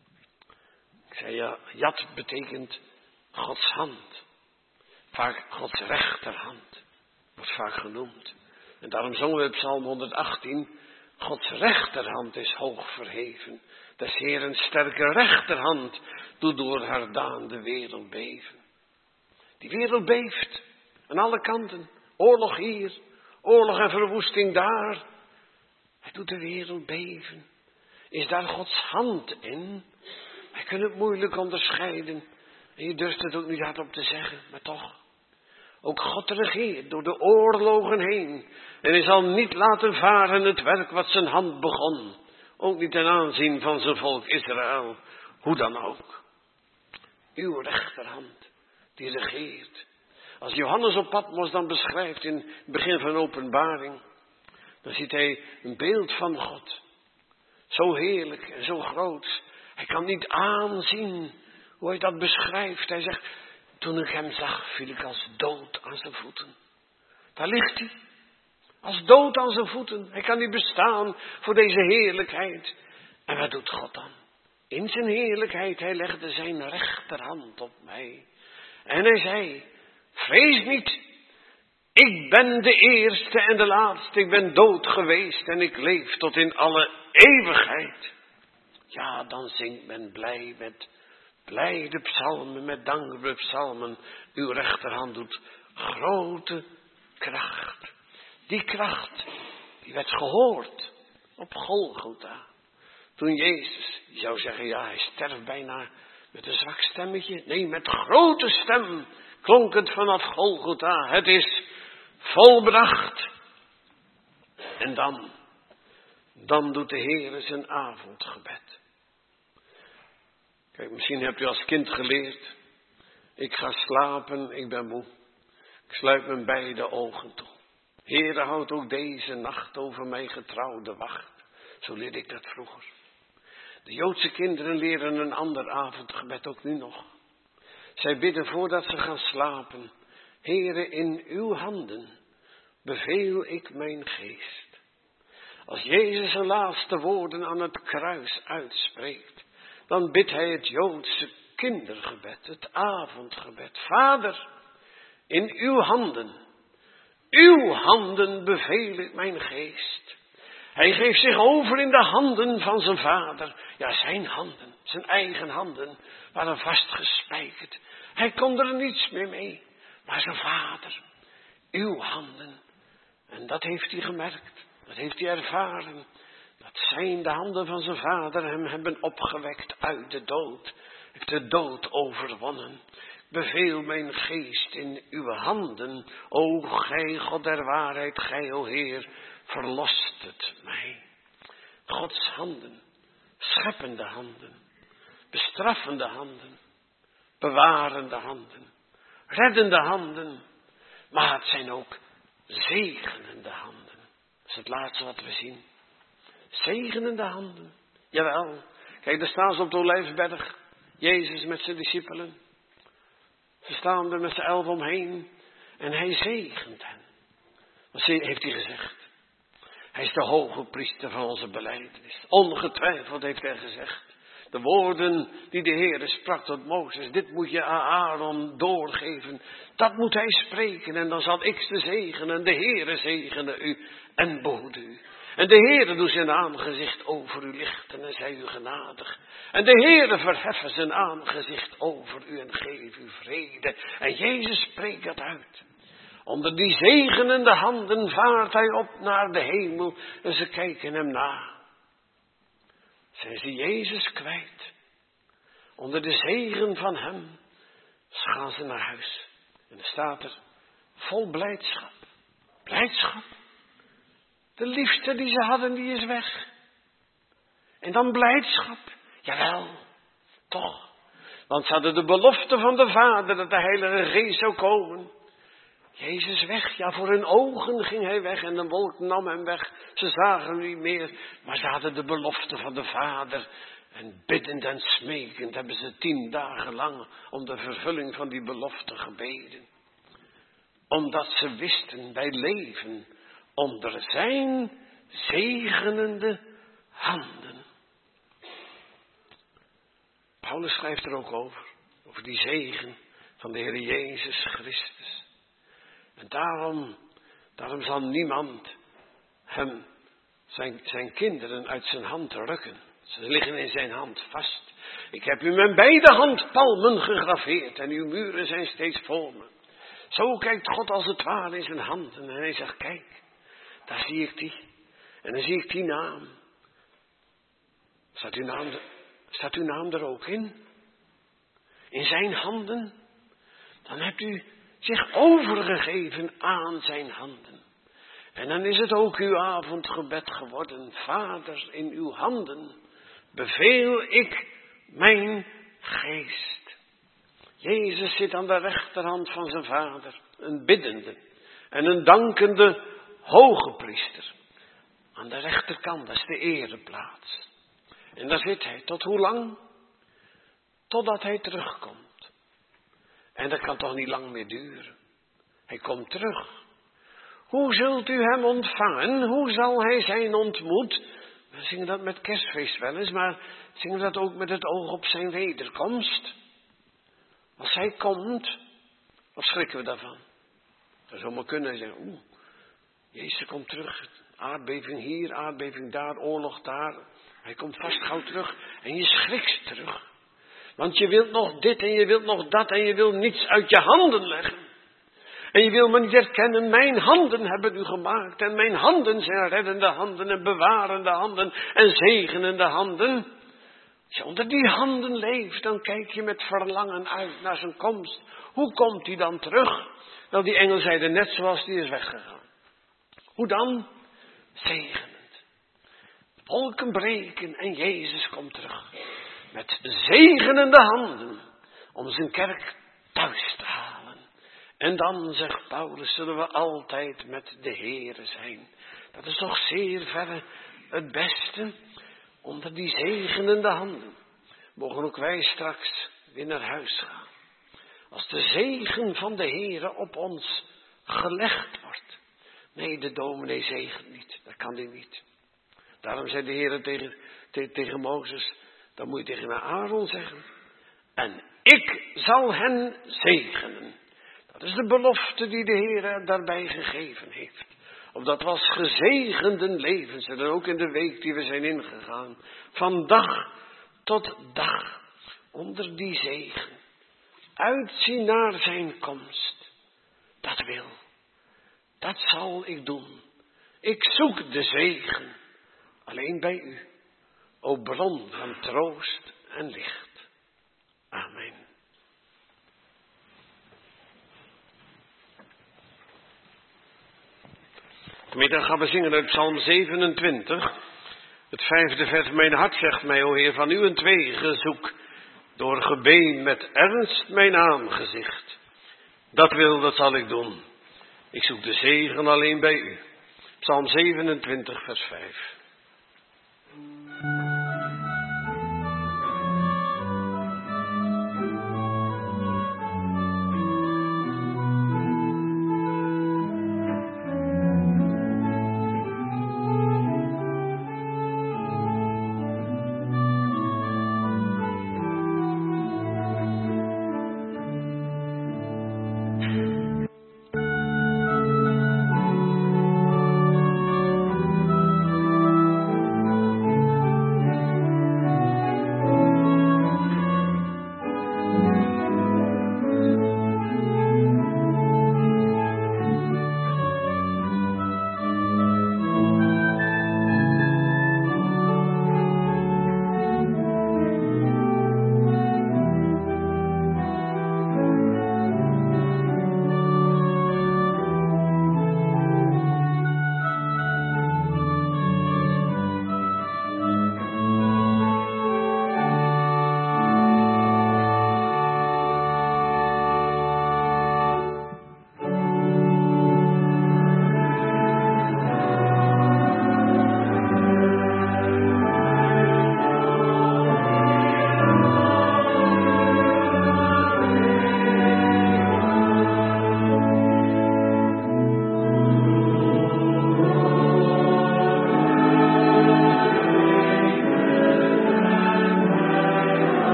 Ik zei ja, Jad betekent Gods hand. Vaak Gods rechterhand wordt vaak genoemd. En daarom zongen we op Psalm honderdachttien, Gods rechterhand is hoog verheven. Des Heeren sterke rechterhand doet door haar daan de wereld beven. Die wereld beeft aan alle kanten. Oorlog hier, oorlog en verwoesting daar. Hij doet de wereld beven. Is daar Gods hand in? Wij kunnen het moeilijk onderscheiden. En je durft het ook niet hardop te zeggen, maar toch. Ook God regeert door de oorlogen heen. En hij zal niet laten varen het werk wat zijn hand begon. Ook niet ten aanzien van zijn volk Israël. Hoe dan ook. Uw rechterhand, die regeert. Als Johannes op Patmos dan beschrijft in het begin van Openbaring. Dan ziet hij een beeld van God. Zo heerlijk en zo groot. Hij kan niet aanzien hoe hij dat beschrijft. Hij zegt, toen ik hem zag, viel ik als dood aan zijn voeten. Daar ligt hij. Als dood aan zijn voeten. Hij kan niet bestaan voor deze heerlijkheid. En wat doet God dan? In zijn heerlijkheid, hij legde zijn rechterhand op mij. En hij zei, vrees niet. Ik ben de eerste en de laatste. Ik ben dood geweest en ik leef tot in alle eeuwigheid. Ja, dan zingt men blij met blijde psalmen, met dankbare psalmen. Uw rechterhand doet grote kracht. Die kracht, die werd gehoord op Golgotha. Toen Jezus, je zou zeggen, ja, hij sterft bijna met een zwak stemmetje. Nee, met grote stem klonk het vanaf Golgotha. Het is volbracht. En dan, dan doet de Heer zijn avondgebed. Kijk, misschien hebt u als kind geleerd. Ik ga slapen, ik ben moe. Ik sluit mijn beide ogen toe. Heere, houd ook deze nacht over mij getrouwde wacht. Zo leerde ik dat vroeger. De Joodse kinderen leren een ander avondgebed ook nu nog. Zij bidden voordat ze gaan slapen. Heere, in uw handen beveel ik mijn geest. Als Jezus zijn laatste woorden aan het kruis uitspreekt, dan bidt hij het Joodse kindergebed, het avondgebed. Vader, in uw handen, uw handen beveel ik mijn geest. Hij geeft zich over in de handen van zijn vader. Ja, zijn handen, zijn eigen handen, waren vastgespijkerd. Hij kon er niets meer mee. Maar zijn vader, uw handen. En dat heeft hij gemerkt. Dat heeft hij ervaren. Dat zijn de handen van zijn vader hem hebben opgewekt uit de dood. Heeft de dood overwonnen. Beveel mijn geest in uw handen. O gij God der waarheid, gij o Heer, verlost het mij. Gods handen, scheppende handen, bestraffende handen, bewarende handen, reddende handen. Maar het zijn ook zegenende handen. Dat is het laatste wat we zien. Zegenende handen. Jawel. Kijk, daar staan ze op de Olijfberg. Jezus met zijn discipelen. Ze staan er met z'n elf omheen. En hij zegent hen. Wat heeft hij gezegd? Hij is de hoge priester van onze belijdenis. Ongetwijfeld heeft hij gezegd. De woorden die de Heer sprak tot Mozes. Dit moet je aan Aaron doorgeven. Dat moet hij spreken. En dan zal ik ze zegenen. De Heere zegene u en behoede u. En de Heere doet zijn aangezicht over u lichten en zij u genadig. En de Heere verheffen zijn aangezicht over u en geef u vrede. En Jezus spreekt dat uit. Onder die zegenende handen vaart hij op naar de hemel en ze kijken hem na. Zijn ze Jezus kwijt. Onder de zegen van hem gaan ze naar huis. En er staat er vol blijdschap. Blijdschap. De liefste die ze hadden, die is weg. En dan blijdschap. Jawel, toch. Want ze hadden de belofte van de Vader dat de Heilige Geest zou komen. Jezus weg, ja, voor hun ogen ging hij weg en de wolk nam hem weg. Ze zagen hem niet meer, maar ze hadden de belofte van de Vader. En biddend en smekend hebben ze tien dagen lang om de vervulling van die belofte gebeden. Omdat ze wisten, wij leven onder zijn zegenende handen. Paulus schrijft er ook over, over die zegen van de Heer Jezus Christus. En daarom, daarom zal niemand hem, zijn, zijn kinderen uit zijn hand rukken. Ze liggen in zijn hand vast. Ik heb u met beide handpalmen gegraveerd en uw muren zijn steeds voor me. Zo kijkt God als het ware in zijn handen en hij zegt, kijk, daar zie ik die. En dan zie ik die naam. Staat uw naam, staat uw naam er ook in? In zijn handen? Dan hebt u zich overgegeven aan zijn handen. En dan is het ook uw avondgebed geworden. Vader, in uw handen beveel ik mijn geest. Jezus zit aan de rechterhand van zijn Vader. Een biddende en een dankende hoge priester. Aan de rechterkant, dat is de ereplaats. En daar zit hij. Tot hoe lang? Totdat hij terugkomt. En dat kan toch niet lang meer duren. Hij komt terug. Hoe zult u hem ontvangen? Hoe zal hij zijn ontmoet? We zingen dat met kerstfeest wel eens, maar zingen we dat ook met het oog op zijn wederkomst? Als hij komt, of schrikken we daarvan? Dat zou maar kunnen zeggen, oeh, Jezus komt terug. Aardbeving hier, aardbeving daar, oorlog daar. Hij komt vast gauw terug en je schrikt terug. Want je wilt nog dit en je wilt nog dat en je wilt niets uit je handen leggen. En je wil me niet herkennen, mijn handen hebben u gemaakt. En mijn handen zijn reddende handen en bewarende handen en zegenende handen. Als je onder die handen leeft, dan kijk je met verlangen uit naar zijn komst. Hoe komt hij dan terug? Nou, die engel zeiden net zoals die is weggegaan. Hoe dan? Zegenend. Wolken breken en Jezus komt terug. Met zegenende handen om zijn kerk thuis te halen. En dan, zegt Paulus, zullen we altijd met de Heere zijn. Dat is toch zeer verre het beste. Onder die zegenende handen mogen ook wij straks weer naar huis gaan. Als de zegen van de Heere op ons gelegd wordt. Nee, de dominee zegent niet. Dat kan hij niet. Daarom zei de Heere tegen, te, tegen Mozes, dan moet je tegen Aaron zeggen. En ik zal hen zegenen. Dat is de belofte die de Heer daarbij gegeven heeft. Opdat we als gezegenden leven zullen, ook in de week die we zijn ingegaan. Van dag tot dag, onder die zegen. Uitzien naar zijn komst. Dat wil. Dat zal ik doen. Ik zoek de zegen. Alleen bij u. O bron van troost en licht. Amen. Vanmiddag gaan we zingen uit Psalm zevenentwintig. Het vijfde vers. Mijn hart zegt mij, o Heer, van u een tweeën zoek. Door gebeen met ernst mijn aangezicht. Dat wil, dat zal ik doen. Ik zoek de zegen alleen bij u. Psalm zevenentwintig, vers vijf.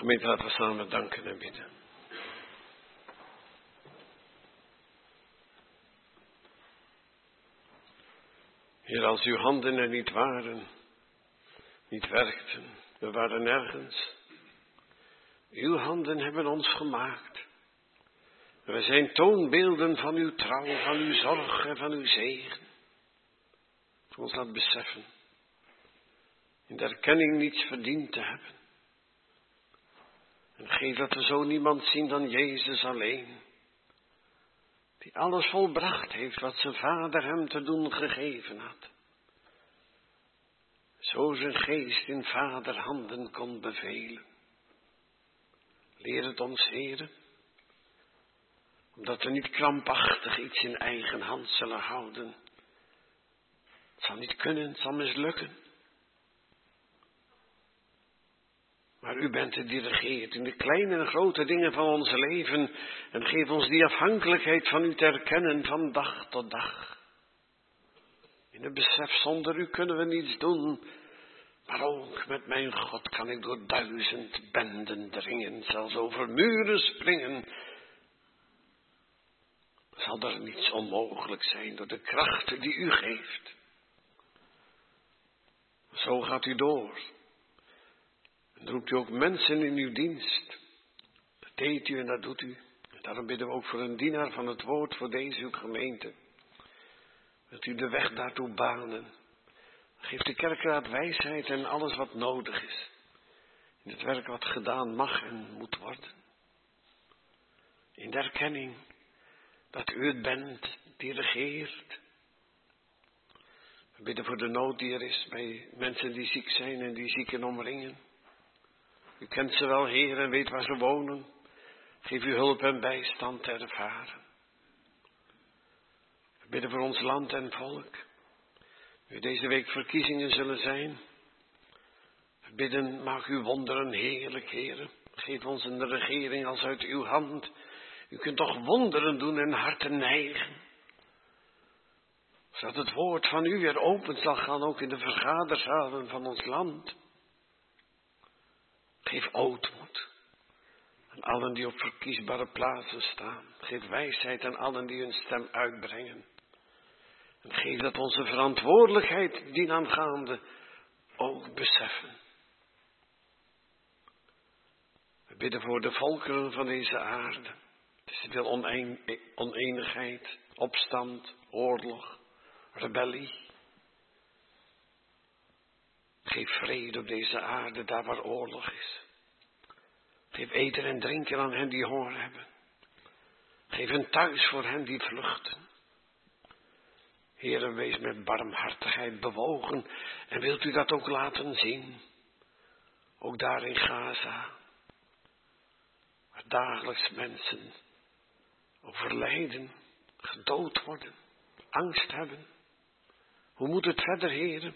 Gemeente, laten we samen danken en bidden. Heer, als uw handen er niet waren, niet werkten, we waren nergens. Uw handen hebben ons gemaakt. We zijn toonbeelden van uw trouw, van uw zorg en van uw zegen. Ons laat beseffen, in de erkenning niets verdiend te hebben. En geef dat we zo niemand zien dan Jezus alleen. Die alles volbracht heeft wat zijn Vader hem te doen gegeven had. Zo zijn geest in vaderhanden kon bevelen. Leer het ons, Heere, omdat we niet krampachtig iets in eigen hand zullen houden. Het zal niet kunnen, het zal mislukken. Maar u bent de dirigeert in de kleine en grote dingen van ons leven. En geef ons die afhankelijkheid van u te erkennen van dag tot dag. In het besef, zonder u kunnen we niets doen. Maar ook met mijn God kan ik door duizend benden dringen. Zelfs over muren springen. Zal er niets onmogelijk zijn door de krachten die u geeft. Zo gaat u door. En roept u ook mensen in uw dienst. Dat deed u en dat doet u. En daarom bidden we ook voor een dienaar van het woord voor deze uw gemeente. Wilt u de weg daartoe banen. Geef de kerkraad wijsheid en alles wat nodig is. In het werk wat gedaan mag en moet worden. In de erkenning dat u het bent die regeert. We bidden voor de nood die er is bij mensen die ziek zijn en die zieken omringen. U kent ze wel, Heer, en weet waar ze wonen. Geef u hulp en bijstand te ervaren. We bidden voor ons land en volk. Nu deze week verkiezingen zullen zijn. We bidden, maak uw wonderen heerlijk, Heer. Geef ons een regering als uit uw hand. U kunt toch wonderen doen en harten neigen. Zodat het woord van u weer open zal gaan, ook in de vergaderzalen van ons land. Geef ootmoed aan allen die op verkiesbare plaatsen staan. Geef wijsheid aan allen die hun stem uitbrengen. En geef dat onze verantwoordelijkheid dienaangaande ook beseffen. We bidden voor de volkeren van deze aarde. Het is te veel oneen, oneenigheid, opstand, oorlog, rebellie. Geef vrede op deze aarde, daar waar oorlog is. Geef eten en drinken aan hen die honger hebben. Geef een thuis voor hen die vluchten. Heere, wees met barmhartigheid bewogen en wilt u dat ook laten zien. Ook daar in Gaza, waar dagelijks mensen overlijden, gedood worden, angst hebben. Hoe moet het verder, Heere?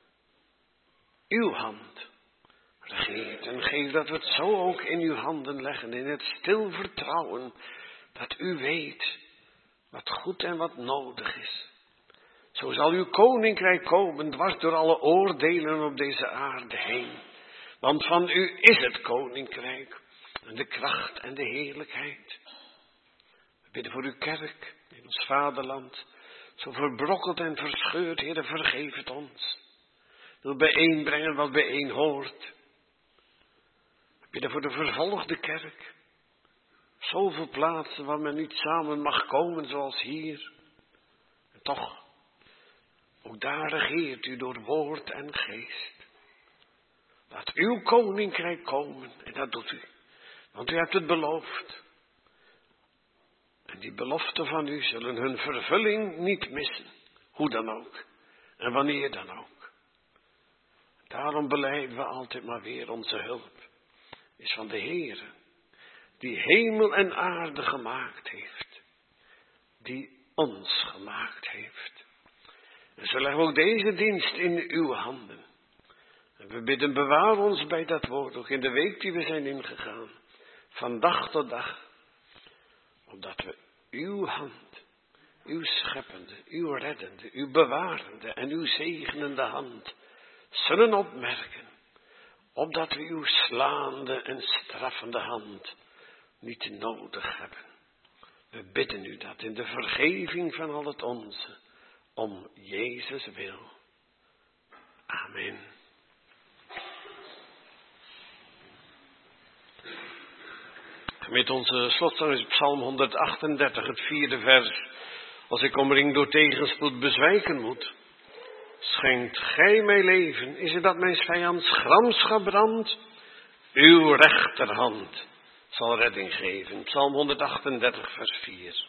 Uw hand regeert en geef dat we het zo ook in uw handen leggen, in het stil vertrouwen dat u weet wat goed en wat nodig is. Zo zal uw koninkrijk komen, dwars door alle oordelen op deze aarde heen. Want van u is het koninkrijk en de kracht en de heerlijkheid. We bidden voor uw kerk in ons vaderland, zo verbrokkeld en verscheurd, Heere, vergeef het ons. Wil bijeenbrengen wat bijeen hoort. We bidden voor de vervolgde kerk. Zoveel plaatsen waar men niet samen mag komen zoals hier. En toch, ook daar regeert u door woord en geest. Laat uw koninkrijk komen en dat doet u. Want u hebt het beloofd. En die beloften van u zullen hun vervulling niet missen. Hoe dan ook. En wanneer dan ook. Daarom belijden we altijd maar weer onze hulp. Is van de Heere. Die hemel en aarde gemaakt heeft. Die ons gemaakt heeft. En zo leggen we ook deze dienst in uw handen. En we bidden, bewaar ons bij dat woord, ook in de week die we zijn ingegaan. Van dag tot dag. Opdat we uw hand, uw scheppende, uw reddende, uw bewarende en uw zegenende hand zullen opmerken. opdat we uw slaande en straffende hand niet nodig hebben. We bidden u dat in de vergeving van al het onze, om Jezus wil. Amen. Met onze slotzang is Psalm honderdachtendertig, het vierde vers. Als ik omringd door tegenspoed bezwijken moet, schenkt gij mij leven, is het dat mijn vijands gramschap brandt? Uw rechterhand zal redding geven. Psalm honderdachtendertig, vers vier.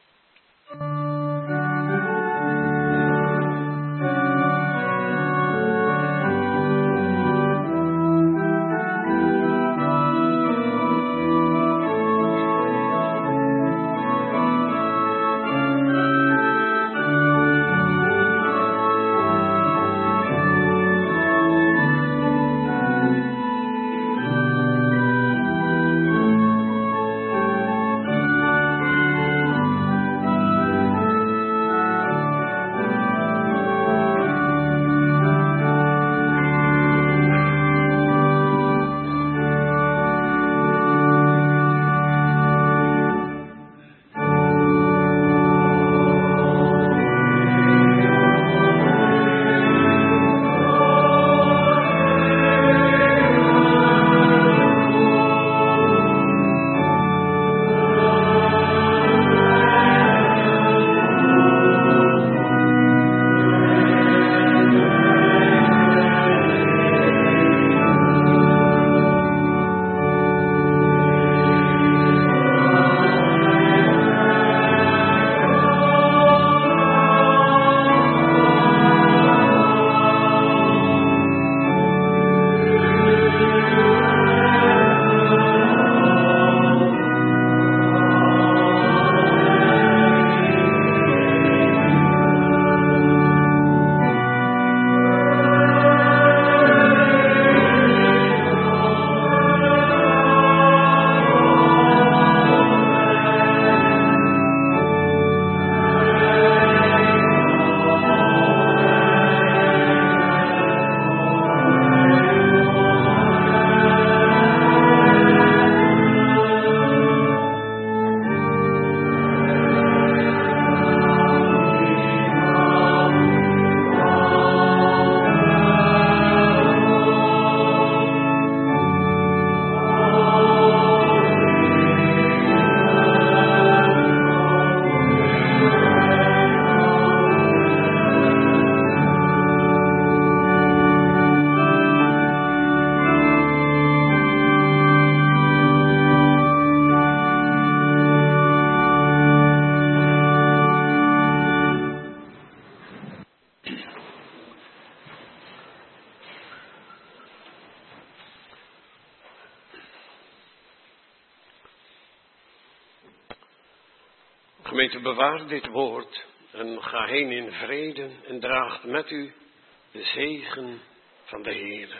Gemeente, bewaar dit woord en ga heen in vrede en draagt met u de zegen van de Heere.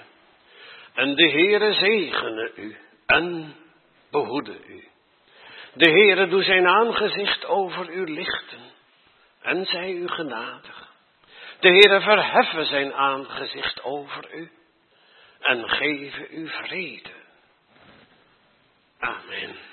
En de Heere zegene u en behoede u. De Heere doe zijn aangezicht over u lichten en zij u genadig. De Heere verheffe zijn aangezicht over u en geven u vrede. Amen.